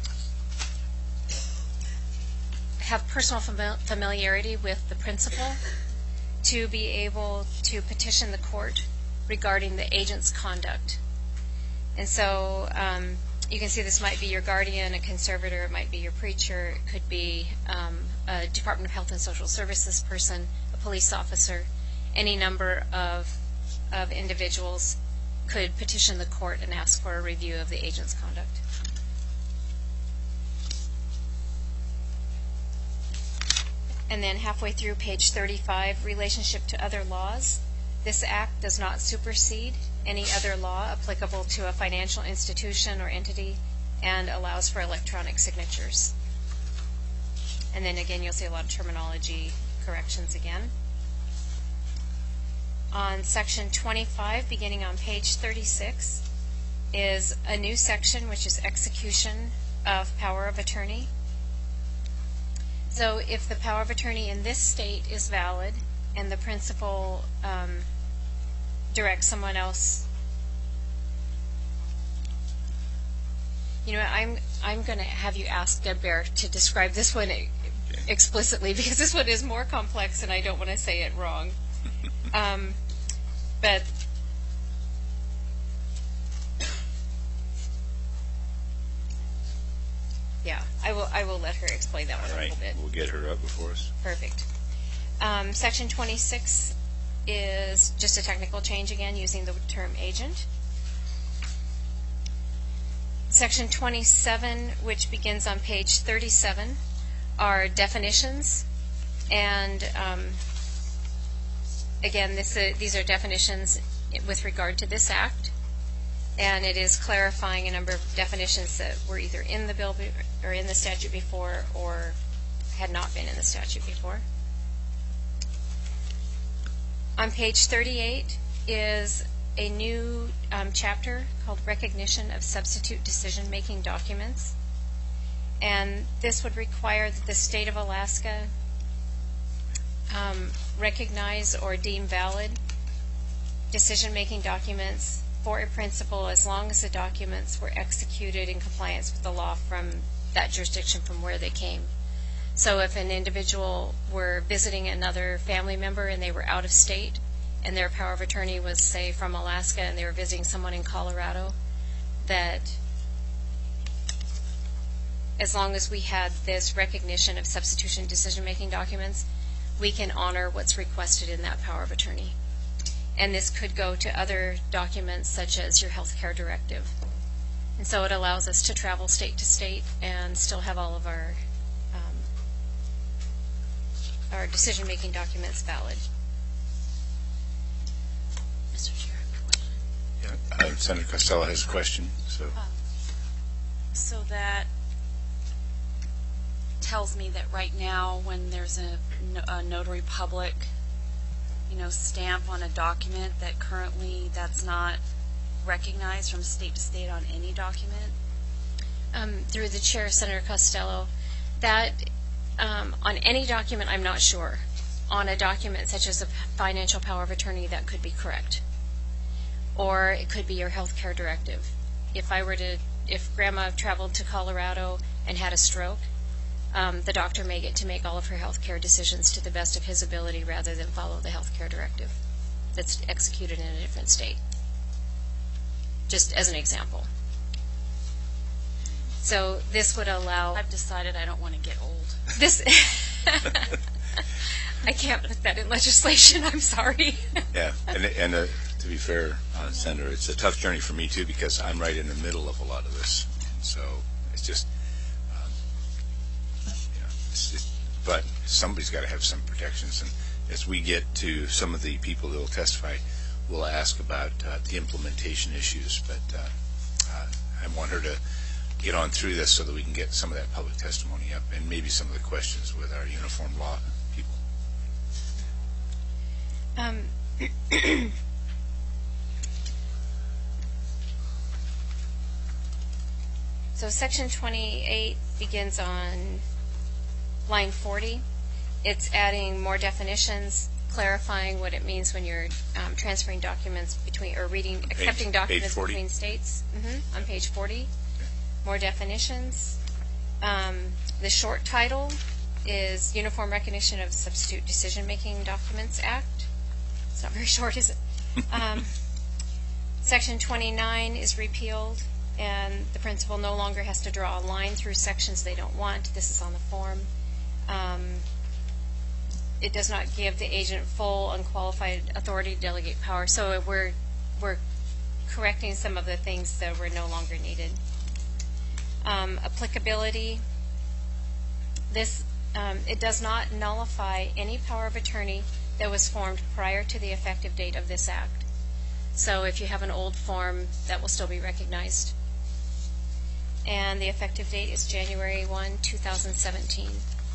have personal fami- familiarity with the principal to be able to petition the court regarding the agent's conduct. And so um, you can see this might be your guardian, a conservator, it might be your preacher, it could be um, a Department of Health and Social Services person, a police officer. Any number of, of individuals could petition the court and ask for a review of the agent's conduct. And then halfway through page thirty-five, relationship to other laws. This act does not supersede any other law applicable to a financial institution or entity and allows for electronic signatures. And then again, you'll see a lot of terminology corrections again. On section twenty-five, beginning on page thirty-six, is a new section which is execution of power of attorney. So if the power of attorney in this state is valid and the principal um, directs someone else, you know, I'm I'm going to have you ask Deb Bear to describe this one explicitly because this one is more complex and I don't want to say it wrong. Um, but yeah, I will. I will let her explain that one All a right, little bit. we'll get her up before us. Perfect. Um, section twenty-six is just a technical change again, using the term agent. Section twenty-seven, which begins on page thirty-seven, are definitions, and um, again, this uh, these are definitions with regard to this act, and it is clarifying a number of definitions that were either in the bill be- or in the statute before or had not been in the statute before. On page thirty-eight is a new um, chapter called Recognition of Substitute Decision-Making Documents, and this would require that the state of Alaska um, recognize or deem valid decision-making documents for a principal as long as the documents were executed in compliance with the law from that jurisdiction from where they came. So if an individual were visiting another family member and they were out of state and their power of attorney was, say, from Alaska and they were visiting someone in Colorado, that as long as we had this recognition of substitution decision-making documents, we can honor what's requested in that power of attorney. And this could go to other documents such as your health care directive. And so it allows us to travel state to state and still have all of our um, our decision-making documents valid. Mister Chair, I have a question. Yeah, uh, Senator Costello has a question. So, So that tells me that right now when there's a, no- a notary public, you know, stamp on a document, that currently that's not recognized from state to state on any document? Um, through the chair, Senator Costello, that um, on any document, I'm not sure. On a document such as a financial power of attorney, that could be correct. Or it could be your health care directive. If I were to, if Grandma traveled to Colorado and had a stroke, um, the doctor may get to make all of her health care decisions to the best of his ability rather than follow the health care directive that's executed in a different state. Just as an example. So this would allow... I've decided I don't want to get old. This... I can't put that in legislation, I'm sorry. yeah, and, and uh, to be fair, uh, Senator, it's a tough journey for me too because I'm right in the middle of a lot of this. And so it's just, um, you know, it's, it's, but somebody's got to have some protections. And as we get to some of the people that will testify, we'll ask about uh, the implementation issues. But uh, uh, I want her to get on through this so that we can get some of that public testimony up and maybe some of the questions with our uniform law people. Um, so section twenty-eight begins on line forty. It's adding more definitions, clarifying what it means when you're um, transferring documents between, or reading, accepting Page- documents page between states. Mm-hmm, on page forty. More definitions. Um, the short title is Uniform Recognition of Substitute Decision-Making Documents Act. It's not very short, is it? um, Section twenty-nine is repealed, and the principal no longer has to draw a line through sections they don't want. This is on the form. Um, it does not give the agent full unqualified authority to delegate power, so we're we're correcting some of the things that were no longer needed. Um, applicability. This um, it does not nullify any power of attorney that was formed prior to the effective date of this act. So if you have an old form, that will still be recognized. And the effective date is January first, two thousand seventeen.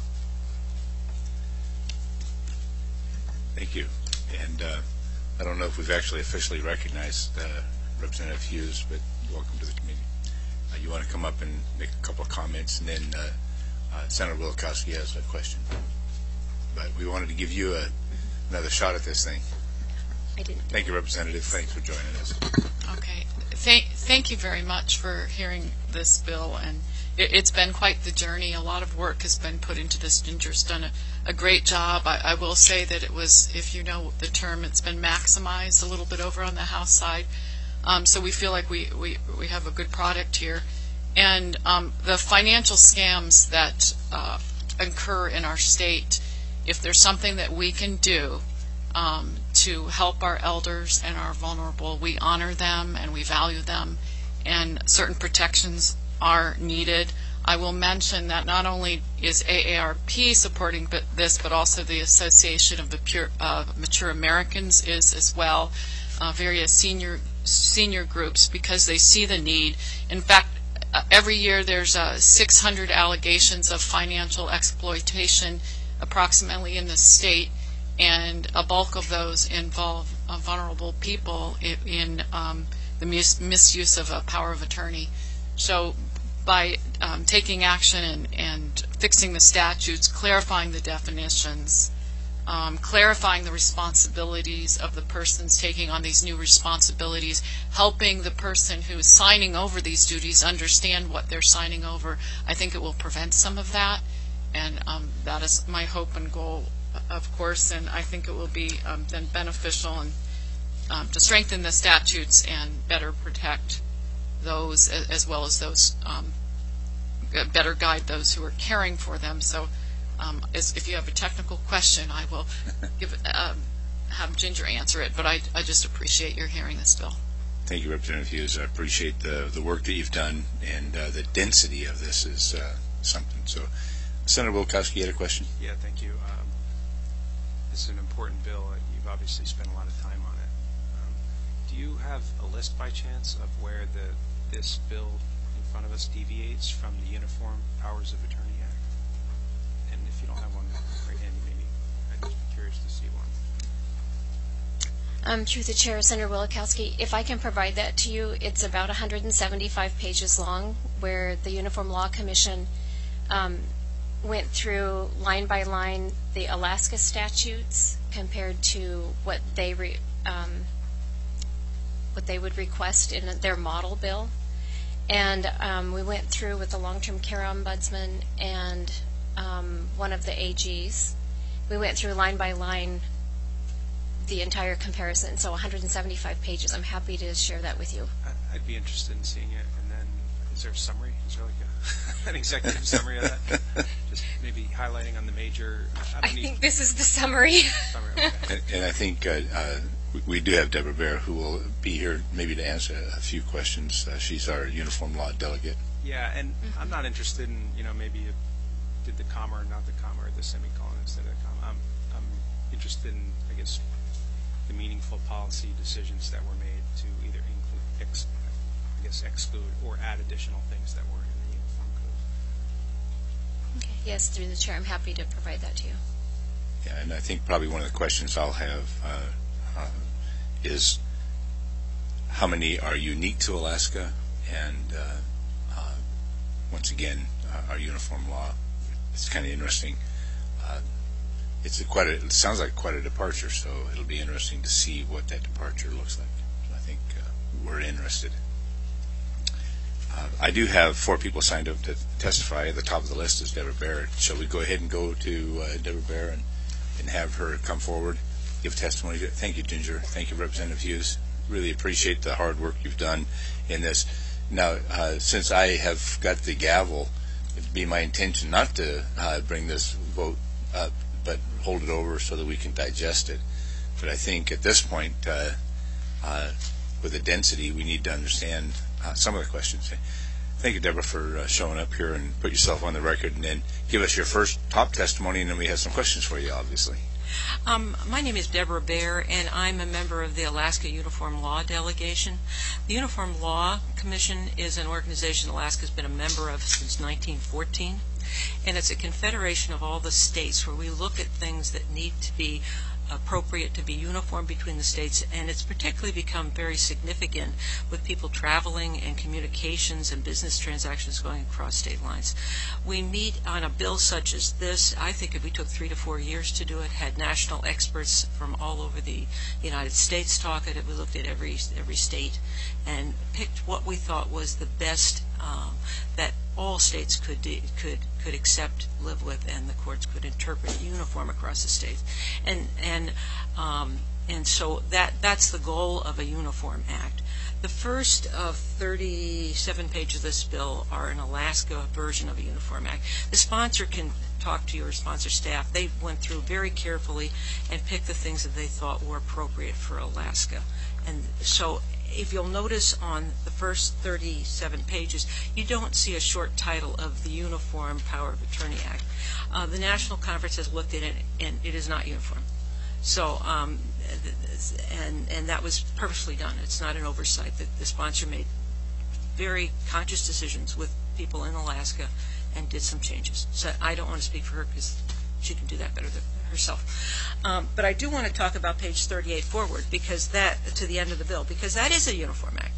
Thank you. And uh, I don't know if we've actually officially recognized uh, Representative Hughes, but welcome to the committee. Uh, you want to come up and make a couple of comments, and then uh, uh, Senator Wilkowski has a question. But we wanted to give you a, another shot at this thing. I didn't. Thank you, Representative. Thanks for joining us. Okay. Thank, thank you very much for hearing this bill. And it, it's been quite the journey. A lot of work has been put into this. Ginger's done a, a great job. I, I will say that it was, if you know the term, it's been maximized a little bit over on the House side. Um, so we feel like we, we, we have a good product here. And um, the financial scams that uh, occur in our state, if there's something that we can do um, to help our elders and our vulnerable, we honor them and we value them, and certain protections are needed. I will mention that not only is A A R P supporting but this, but also the Association of the Pure, uh, Mature Americans is as well, uh, various senior senior groups, because they see the need. In fact, uh, every year there's uh, six hundred allegations of financial exploitation approximately in the state, and a bulk of those involve uh, vulnerable people in, in um, the mis- misuse of a power of attorney. So by um, taking action and, and fixing the statutes, clarifying the definitions, um, clarifying the responsibilities of the persons taking on these new responsibilities, helping the person who is signing over these duties understand what they're signing over, I think it will prevent some of that. And um, that is my hope and goal, of course, and I think it will be um, then beneficial and um, to strengthen the statutes and better protect those, as well as those, um, better guide those who are caring for them. So um, as, if you have a technical question, I will give it, um, have Ginger answer it, but I, I just appreciate your hearing this bill. Thank you, Representative Hughes. I appreciate the, the work that you've done, and uh, the density of this is uh, something. So, Senator Wilkowski, you had a question? Yeah, thank you. Um, this is an important bill. Uh, you've obviously spent a lot of time on it. Um, do you have a list by chance of where the this bill in front of us deviates from the Uniform Powers of Attorney Act? And if you don't have one right handy, maybe I'd just be curious to see one. Um, through the chair, Senator Wilkowski, if I can provide that to you, it's about one hundred seventy-five pages long, where the Uniform Law Commission um, went through line by line the Alaska statutes compared to what they re, um, what they would request in their model bill, and um, we went through with the long-term care ombudsman and um, one of the A Gs. We went through line by line the entire comparison, so one hundred seventy-five pages. I'm happy to share that with you. I'd be interested in seeing it. And then, is there a summary? Is there like a, an executive summary of that? Just maybe highlighting on the major. I, I think this is the summary. summary okay. and, and I think uh, uh, we, we do have Deborah Bear, who will be here maybe to answer a few questions. Uh, she's our uniform law delegate. Yeah, and mm-hmm. I'm not interested in, you know, maybe you did the comma or not the comma or the semicolon instead of the comma. I'm, I'm interested in, I guess, the meaningful policy decisions that were made to either include, ex, I guess, exclude or add additional things that were in the Uniform Code. Okay. Yes, through the chair, I'm happy to provide that to you. Yeah, and I think probably one of the questions I'll have uh, uh, is how many are unique to Alaska, and uh, uh, once again, uh, our uniform law. It's kind of interesting. Uh, It's a quite a, it sounds like quite a departure, so it'll be interesting to see what that departure looks like. So I think uh, we're interested. Uh, I do have four people signed up to testify. At the top of the list is Deborah Bear. Shall we go ahead and go to uh, Deborah Bear and, and have her come forward, give testimony? Thank you, Ginger. Thank you, Representative Hughes. really appreciate the hard work you've done in this. Now, uh, since I have got the gavel, it'd be my intention not to uh, bring this vote up, but hold it over so that we can digest it. But I think at this point, uh, uh, with the density, we need to understand uh, some of the questions. Thank you, Deborah, for uh, showing up here and put yourself on the record, and then give us your first top testimony, and then we have some questions for you, obviously. Um, my name is Deborah Baer, and I'm a member of the Alaska Uniform Law Delegation. The Uniform Law Commission is an organization Alaska's been a member of since nineteen fourteen, and it's a confederation of all the states where we look at things that need to be appropriate to be uniform between the states, and it's particularly become very significant with people traveling and communications and business transactions going across state lines. We meet on a bill such as this. I think if we took three to four years to do it, had national experts from all over the United States talk at it. We looked at every every state and picked what we thought was the best um, that all states could do, could could accept, live with, and the courts could interpret uniform across the states. And and um, and so that that's the goal of a Uniform Act. The first of thirty-seven pages of this bill are an Alaska version of a Uniform Act. The sponsor can talk to your sponsor staff. They went through very carefully and picked the things that they thought were appropriate for Alaska. And so if you'll notice on the first thirty-seven pages, you don't see a short title of the Uniform Power of Attorney Act. Uh, the National Conference has looked at it, and it is not uniform. So, um, and and that was purposely done. It's not an oversight. The, the sponsor made very conscious decisions with people in Alaska and did some changes. So I don't want to speak for her because she can do that better than herself. Um, but I do want to talk about page thirty-eight forward, because that, to the end of the bill, because that is a Uniform Act.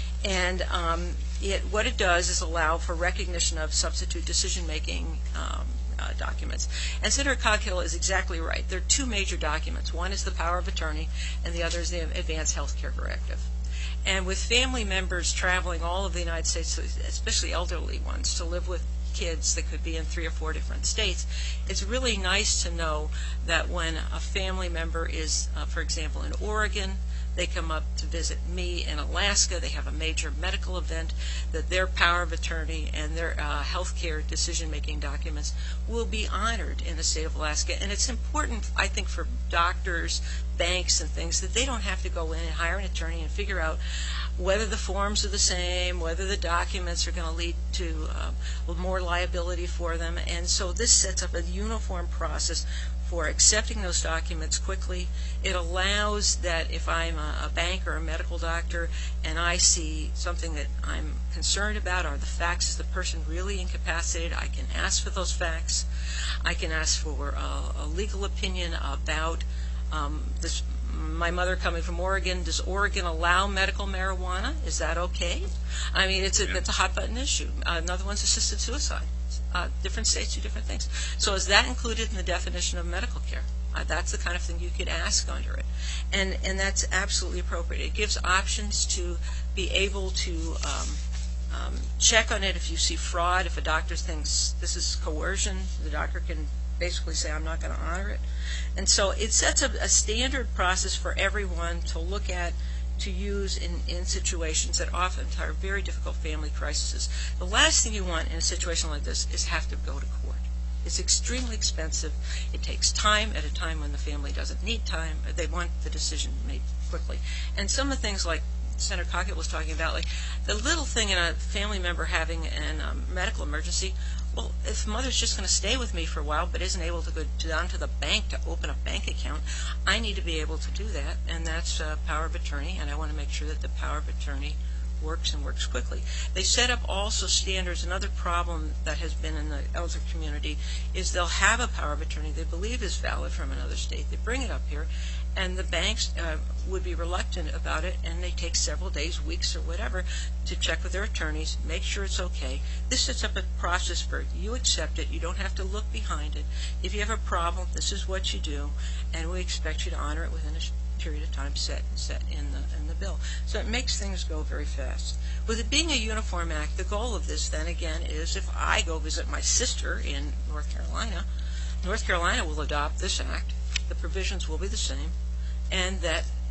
And um, it, what it does is allow for recognition of substitute decision-making um, uh, documents. And Senator Coghill is exactly right. There are two major documents. One is the Power of Attorney, and the other is the Advanced Health Care Directive. And with family members traveling all over the United States, especially elderly ones, to live with kids that could be in three or four different states, it's really nice to know that when a family member is, uh, for example, in Oregon, they come up to visit me in Alaska, they have a major medical event, that their power of attorney and their uh, health care decision-making documents will be honored in the state of Alaska. And it's important, I think, for doctors, banks, and things, that they don't have to go in and hire an attorney and figure out whether the forms are the same, whether the documents are going to lead to uh, more liability for them. And so this sets up a uniform process for accepting those documents quickly. It allows that if I'm a, a bank or a medical doctor and I see something that I'm concerned about, are the facts, is the person really incapacitated, I can ask for those facts. I can ask for a, a legal opinion about um, this. My mother coming from Oregon, does Oregon allow medical marijuana? Is that okay? I mean, it's a, it's a hot button issue. Uh, another one's assisted suicide. Uh, different states do different things. So is that included in the definition of medical care? Uh, that's the kind of thing you could ask under it. And and that's absolutely appropriate. It gives options to be able to um, um, check on it if you see fraud. If a doctor thinks this is coercion, the doctor can basically say, I'm not going to honor it. And so it sets a, a standard process for everyone to look at, to use in, in situations that often are very difficult family crises. The last thing you want in a situation like this is have to go to court. It's extremely expensive. It takes time at a time when the family doesn't need time. They want the decision made quickly. And some of the things like Senator Coghill was talking about, like the little thing in a family member having a um, medical emergency, well, if mother's just going to stay with me for a while but isn't able to go down to the bank to open a bank account, I need to be able to do that, and that's uh, power of attorney, and I want to make sure that the power of attorney works and works quickly. They set up also standards. Another problem that has been in the elder community is they'll have a power of attorney they believe is valid from another state. They bring it up here, and the banks uh, would be reluctant about it, and they take several days, weeks, or whatever to check with their attorneys, make sure it's okay. This sets up a process for you accept it. You don't have to look behind it. If you have a problem, this is what you do, and we expect you to honor it within a period of time set set in the in the bill. So it makes things go very fast. With it being a Uniform Act, the goal of this then again is if I go visit my sister in North Carolina, North Carolina will adopt this act. The provisions will be the same, and that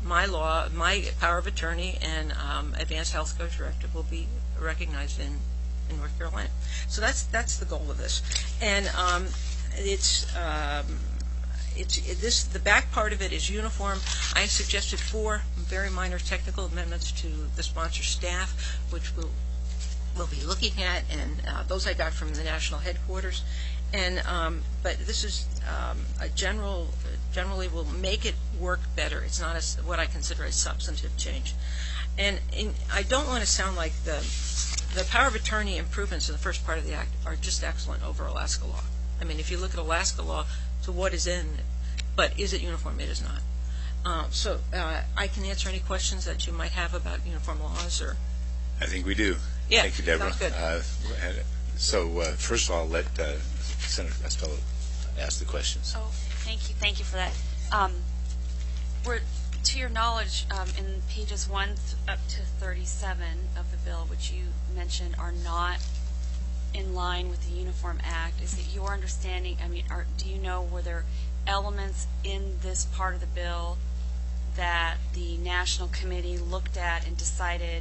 my law, my power of attorney and um, advanced health coverage directive will be recognized in, in North Carolina. So that's that's the goal of this, and um, it's um, it's it, this the back part of it is uniform. I suggested four very minor technical amendments to the sponsor staff, which we'll we'll be looking at, and uh, those I got from the national headquarters. And um, but this is um, a general, generally will make it work better. It's not a, what I consider a substantive change. And in, I don't want to sound like the the power of attorney improvements in the first part of the act are just excellent over Alaska law. I mean, if you look at Alaska law to what is in it, but is it uniform? It is not. Uh, so uh, I can answer any questions that you might have about uniform laws. Or I think we do. Yeah, Thank you, Deborah. sounds good. Uh, so uh, first of all, let uh, Senator Costello ask the questions. Oh, thank you, thank you for that. Um, we're, to your knowledge, um, in pages one th- up to thirty-seven of the bill, which you mentioned, are not in line with the Uniform Act. Is it your understanding? I mean, are, do you know were there elements in this part of the bill that the National Committee looked at and decided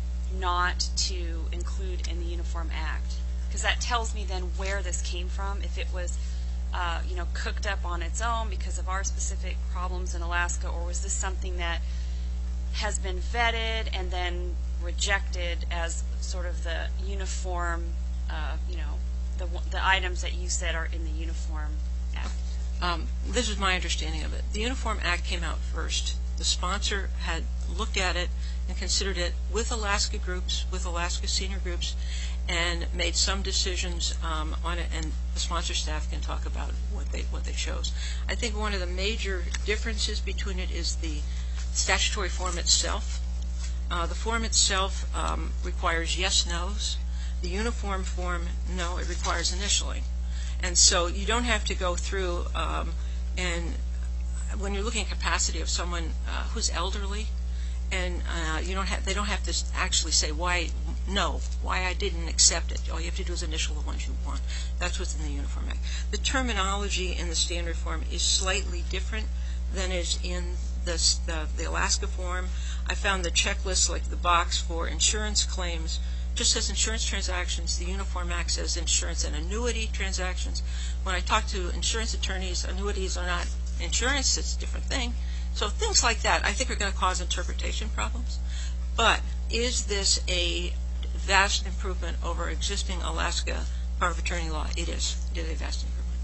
not to include in the Uniform Act? Because that tells me then where this came from. If it was, uh, you know, cooked up on its own because of our specific problems in Alaska, or was this something that has been vetted and then rejected as sort of the uniform, uh, you know, the the items that you said are in the Uniform Act? Um, this is my understanding of it. The Uniform Act came out first. The sponsor had looked at it and considered it with Alaska groups, with Alaska senior groups, and made some decisions um, on it, and the sponsor staff can talk about what they what they chose. I think one of the major differences between it is the statutory form itself. Uh, the form itself um, requires yes-nos. The uniform form, no, it requires initialing. And so you don't have to go through, um, and when you're looking at capacity of someone uh, who's elderly, and uh, you don't have, they don't have to actually say why, no, why I didn't accept it. All you have to do is initial the ones you want. That's what's in the Uniform Act. The terminology in the standard form is slightly different than is in the, the, the Alaska form. I found the checklist, like the box for insurance claims, just says insurance transactions. The Uniform Act says insurance and annuity transactions. When I talk to insurance attorneys, annuities are not insurance, it's a different thing. So things like that I think are going to cause interpretation problems. But is this a vast improvement over existing Alaska power of attorney law? It is. It is a vast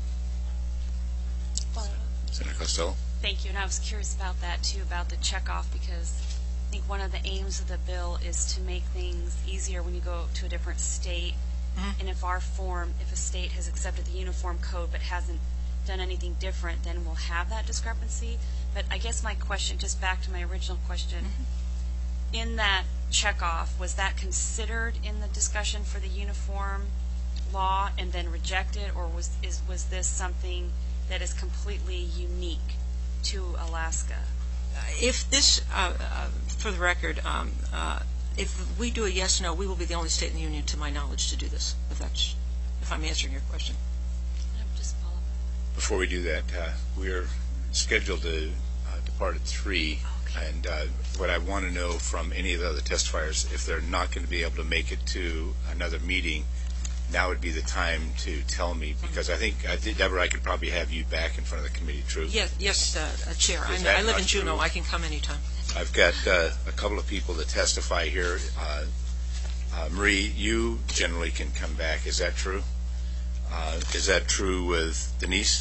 improvement. Senator Costello? Thank you. And I was curious about that, too, about the checkoff, because I think one of the aims of the bill is to make things easier when you go to a different state. Mm-hmm. And if our form, if a state has accepted the uniform code but hasn't done anything different, then we'll have that discrepancy. But I guess my question, just back to my original question, mm-hmm. in that checkoff, was that considered in the discussion for the uniform law and then rejected, or was is was this something that is completely unique to Alaska? If this, uh, uh, for the record, um, uh, if we do a yes no, we will be the only state in the union, to my knowledge, to do this. If that's, if I'm answering your question. Just follow. Before we do that, uh, we're scheduled to uh, depart at three, okay. and uh, what I want to know from any of the other testifiers, if they're not going to be able to make it to another meeting, now would be the time to tell me, because I think, I think Deborah, I could probably have you back in front of the committee. True? Yes, yes, uh, Chair. I, I live in Juneau. True? I can come anytime. I've got uh, a couple of people that testify here. Uh, uh, Marie, you generally can come back. Is that true? Uh, is that true with Denise?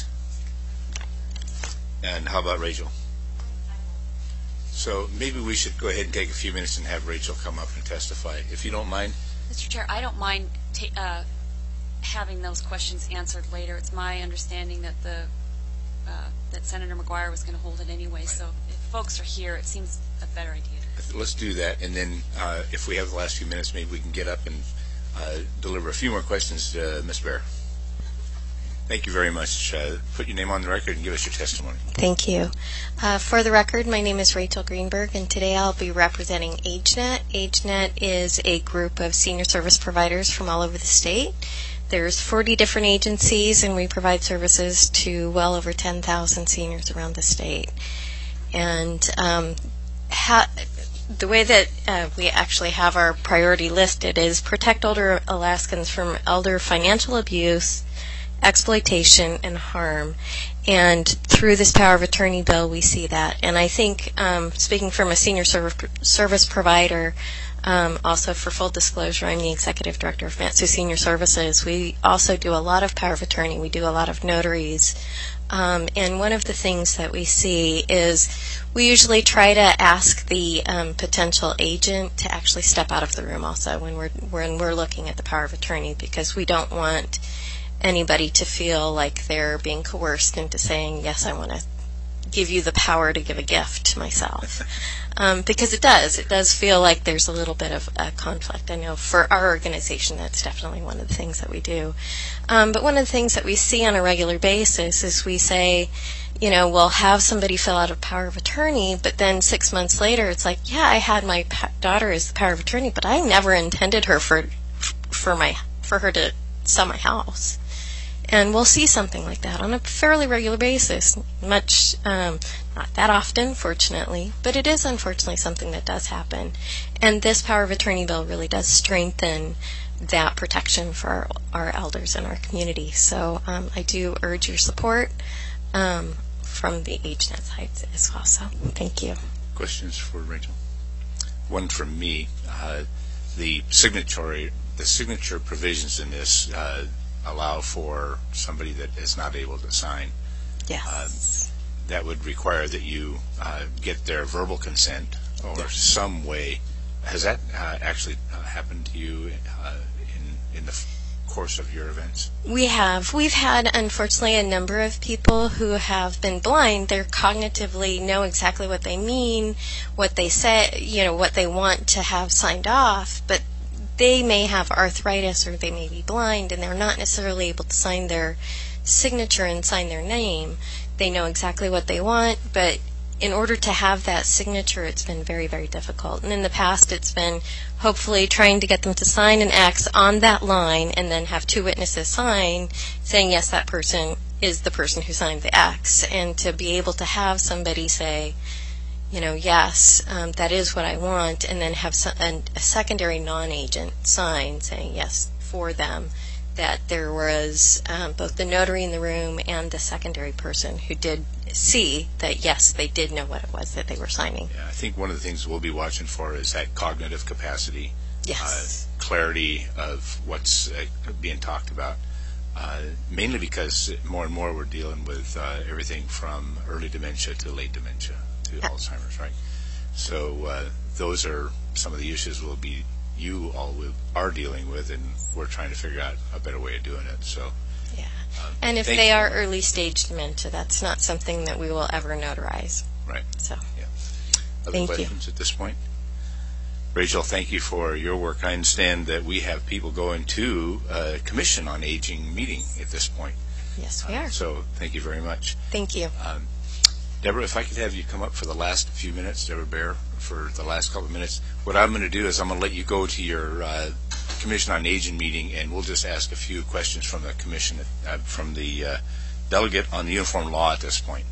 And how about Rachel? So maybe we should go ahead and take a few minutes and have Rachel come up and testify, if you don't mind. Mister Chair, I don't mind ta- uh, having those questions answered later. It's my understanding that the uh, that Senator McGuire was going to hold it anyway. Right. So if folks are here, it seems a better idea. Let's do that, and then uh, if we have the last few minutes, maybe we can get up and uh, deliver a few more questions to uh, Miz Bear. Thank you very much. Uh, put your name on the record and give us your testimony. Thank you. Uh, for the record, my name is Rachel Greenberg, and today I'll be representing AgeNet. AgeNet is a group of senior service providers from all over the state. There's forty different agencies, and we provide services to well over ten thousand seniors around the state. And um, ha- the way that uh, we actually have our priority listed is protect older Alaskans from elder financial abuse, exploitation, and harm. And through this power of attorney bill, we see that. And I think, um, speaking from a senior service, service provider, um, also for full disclosure, I'm the executive director of Matsu Senior Services. We also do a lot of power of attorney. We do a lot of notaries. Um, and one of the things that we see is we usually try to ask the um, potential agent to actually step out of the room also when we're when we're looking at the power of attorney, because we don't want anybody to feel like they're being coerced into saying, yes, I want to give you the power to give a gift to myself. Um, because it does. It does feel like there's a little bit of a conflict. I know for our organization that's definitely one of the things that we do. Um, but one of the things that we see on a regular basis is we say, you know, we'll have somebody fill out a power of attorney, but then six months later it's like, yeah, I had my pa- daughter as the power of attorney, but I never intended her for for my for her to sell my house. And we'll see something like that on a fairly regular basis. Much, um, not that often, fortunately, but it is unfortunately something that does happen. And this power of attorney bill really does strengthen that protection for our, our elders in our community. So um, I do urge your support um, from the Age Net side as well. So thank you. Questions for Rachel? One from me. Uh, the signatory, the signature provisions in this uh, allow for somebody that is not able to sign. Yes. Uh, that would require that you uh, get their verbal consent or yes. some way. Has that uh, actually uh, happened to you uh, in in the f- course of your events? We have. We've had, unfortunately, a number of people who have been blind. They're cognitively know exactly what they mean, what they say, you know, what they want to have signed off, but they may have arthritis or they may be blind and they're not necessarily able to sign their signature and sign their name. They know exactly what they want, but in order to have that signature, it's been very, very difficult. And in the past, it's been hopefully trying to get them to sign an X on that line and then have two witnesses sign saying, yes, that person is the person who signed the X. And to be able to have somebody say, you know, yes, um, that is what I want, and then have some, a, a secondary non-agent sign saying yes for them, that there was um, both the notary in the room and the secondary person who did see that, yes, they did know what it was that they were signing. Yeah, I think one of the things we'll be watching for is that cognitive capacity, yes. uh, clarity of what's uh, being talked about, uh, mainly because more and more we're dealing with uh, everything from early dementia to late dementia to yeah. Alzheimer's, right? So uh, those are some of the issues we'll be you all are dealing with, and we're trying to figure out a better way of doing it. So, yeah. Um, and if they are early stage dementia, that's not something that we will ever notarize. Right. So, yeah. Other thank questions you. at this point? Rachel, thank you for your work. I understand that we have people going to a Commission on Aging meeting at this point. Yes, we are. Uh, so, thank you very much. Thank you. Um, Deborah, if I could have you come up for the last few minutes, Deborah Bear, for the last couple of minutes. What I'm going to do is I'm going to let you go to your uh, Commission on Aging meeting, and we'll just ask a few questions from the commission, uh, from the uh, delegate on the uniform law at this point.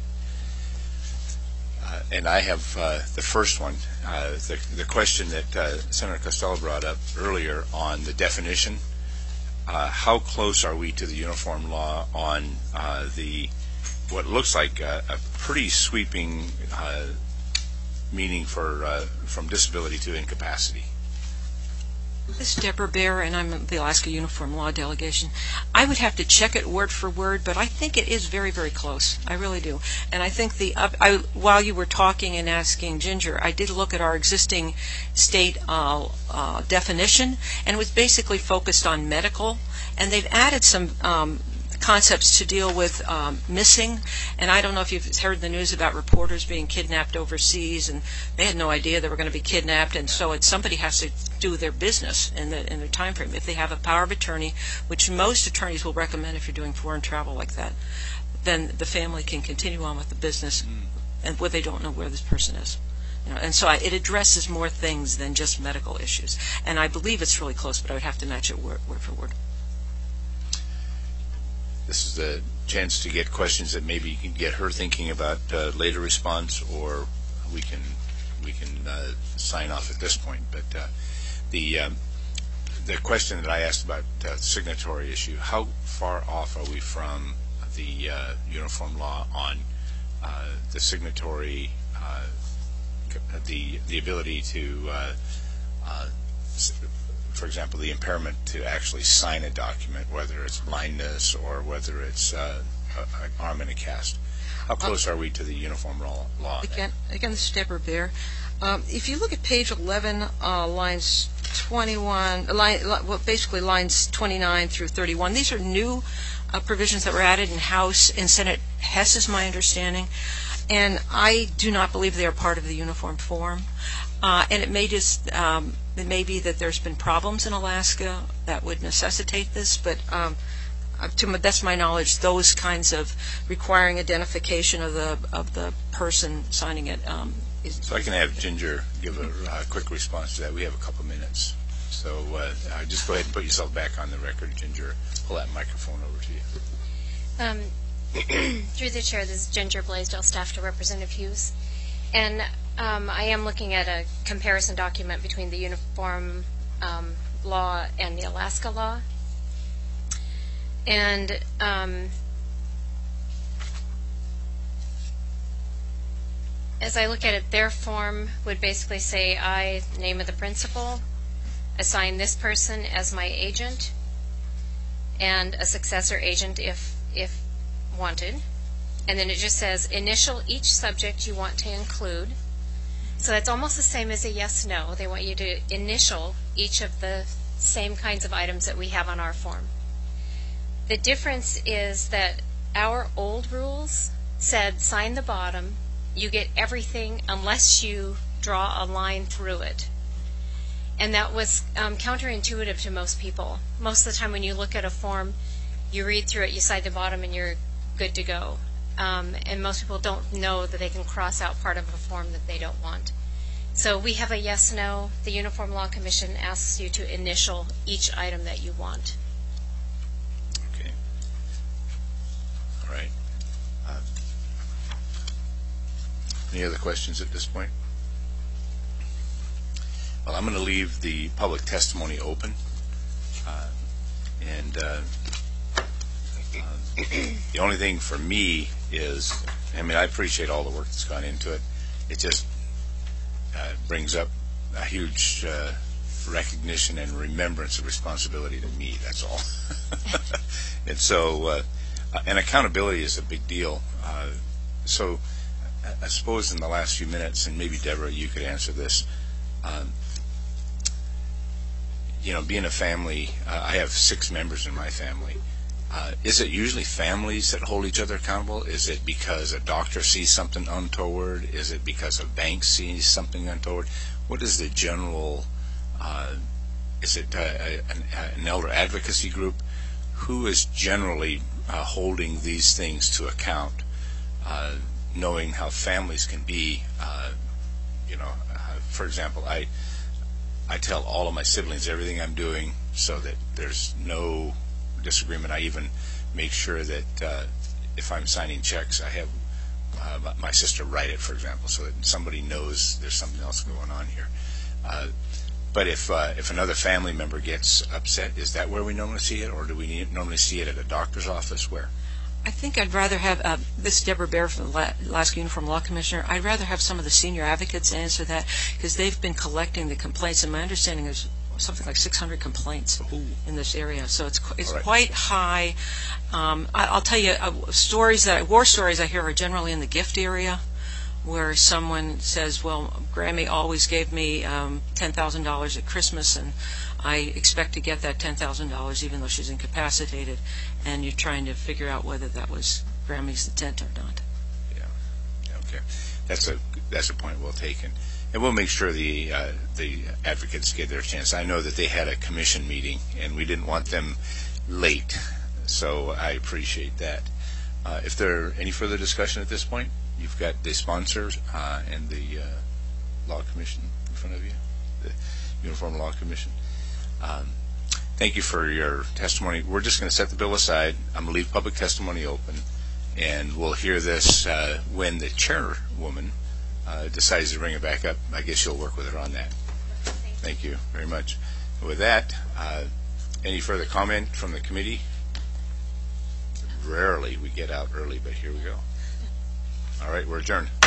Uh, and I have uh, the first one, uh, the, the question that uh, Senator Costello brought up earlier on the definition. Uh, how close are we to the uniform law on uh, the what looks like a, a pretty sweeping uh, meaning for uh, from disability to incapacity? This is Deborah Bear, and I'm the Alaska Uniform Law Delegation. I would have to check it word for word, but I think it is very, very close. I really do. And I think the uh, I, while you were talking and asking Ginger, I did look at our existing state uh, uh, definition, and it was basically focused on medical. And they've added some um, concepts to deal with um, missing, and I don't know if you've heard the news about reporters being kidnapped overseas, and they had no idea they were going to be kidnapped, and so it's, somebody has to do their business in, the, in their time frame. If they have a power of attorney, which most attorneys will recommend if you're doing foreign travel like that, then the family can continue on with the business, mm. and where they don't know where this person is. You know, and so I, it addresses more things than just medical issues, and I believe it's really close, but I would have to match it word, word for word. This is the chance to get questions that maybe you can get her thinking about uh, later response, or we can we can uh, sign off at this point. But uh, the um, the question that I asked about uh, the signatory issue, how far off are we from the uh, uniform law on uh, the signatory, uh, the the ability to, uh, uh, for example, the impairment to actually sign a document, whether it's blindness or whether it's uh, an arm in a cast? How close are we to the uniform law? law again, again, this is Deborah Baer. Um, if you look at page eleven, uh, lines twenty-one, line, well, basically lines twenty-nine through thirty-one, these are new uh, provisions that were added in House and Senate Hess, is my understanding, and I do not believe they are part of the uniform form. Uh, and it may just, um, it may be that there's been problems in Alaska that would necessitate this, but um, to my, that's my knowledge, those kinds of requiring identification of the of the person signing it. Um, is so I can have Ginger give a uh, quick response to that. We have a couple minutes. So uh, just go ahead and put yourself back on the record, Ginger. Pull that microphone over to you. Um, through the chair, this is Ginger Blaisdell, staff to Representative Hughes. And um, I am looking at a comparison document between the uniform um, law and the Alaska law. And um, as I look at it, their form would basically say, I, name of the principal, assign this person as my agent, and a successor agent if if wanted. And then it just says, initial each subject you want to include. So that's almost the same as a yes-no. They want you to initial each of the same kinds of items that we have on our form. The difference is that our old rules said sign the bottom, you get everything unless you draw a line through it. And that was um, counterintuitive to most people. Most of the time when you look at a form, you read through it, you sign the bottom, and you're good to go. Um, and most people don't know that they can cross out part of a form that they don't want. So we have a yes-no. The Uniform Law Commission asks you to initial each item that you want. Okay. All right. Uh, any other questions at this point? Well, I'm going to leave the public testimony open. Uh, and uh, uh, the only thing for me is, I mean, I appreciate all the work that's gone into it. It just uh, brings up a huge uh, recognition and remembrance of responsibility to me, that's all. And so, uh, and accountability is a big deal. Uh, so I suppose in the last few minutes, and maybe Deborah, you could answer this, um, you know, being a family, uh, I have six members in my family. Uh, is it usually families that hold each other accountable? Is it because a doctor sees something untoward? Is it because a bank sees something untoward? What is the general, uh, is it uh, an, an elder advocacy group? Who is generally uh, holding these things to account, uh, knowing how families can be? Uh, you know, uh, for example, I I tell all of my siblings everything I'm doing so that there's no disagreement. I even make sure that uh, if I'm signing checks, I have uh, my sister write it, for example, so that somebody knows there's something else going on here. Uh, but if uh, if another family member gets upset, is that where we normally see it, or do we need, normally see it at a doctor's office? Where? I think I'd rather have, uh, this is Deborah Baer from the Alaska Uniform Law Commissioner, I'd rather have some of the senior advocates answer that, because they've been collecting the complaints, and my understanding is something like six hundred complaints Ooh. in this area, so it's it's right. quite high. Um, I, I'll tell you, uh, stories that war stories I hear are generally in the gift area, where someone says, "Well, Grammy always gave me um, ten thousand dollars at Christmas, and I expect to get that ten thousand dollars even though she's incapacitated," and you're trying to figure out whether that was Grammy's intent or not. Yeah. Okay. That's a that's a point well taken. And we'll make sure the uh, the advocates get their chance. I know that they had a commission meeting, and we didn't want them late, so I appreciate that. Uh, if there are any further discussion at this point, you've got the sponsors uh, and the uh, Law Commission in front of you, the Uniform Law Commission. Um, thank you for your testimony. We're just going to set the bill aside. I'm going to leave public testimony open, and we'll hear this uh, when the chairwoman uh, decides to bring it back up, I guess you'll work with her on that. Thank you very much. With that, uh, any further comment from the committee? Rarely we get out early, but here we go. All right, we're adjourned.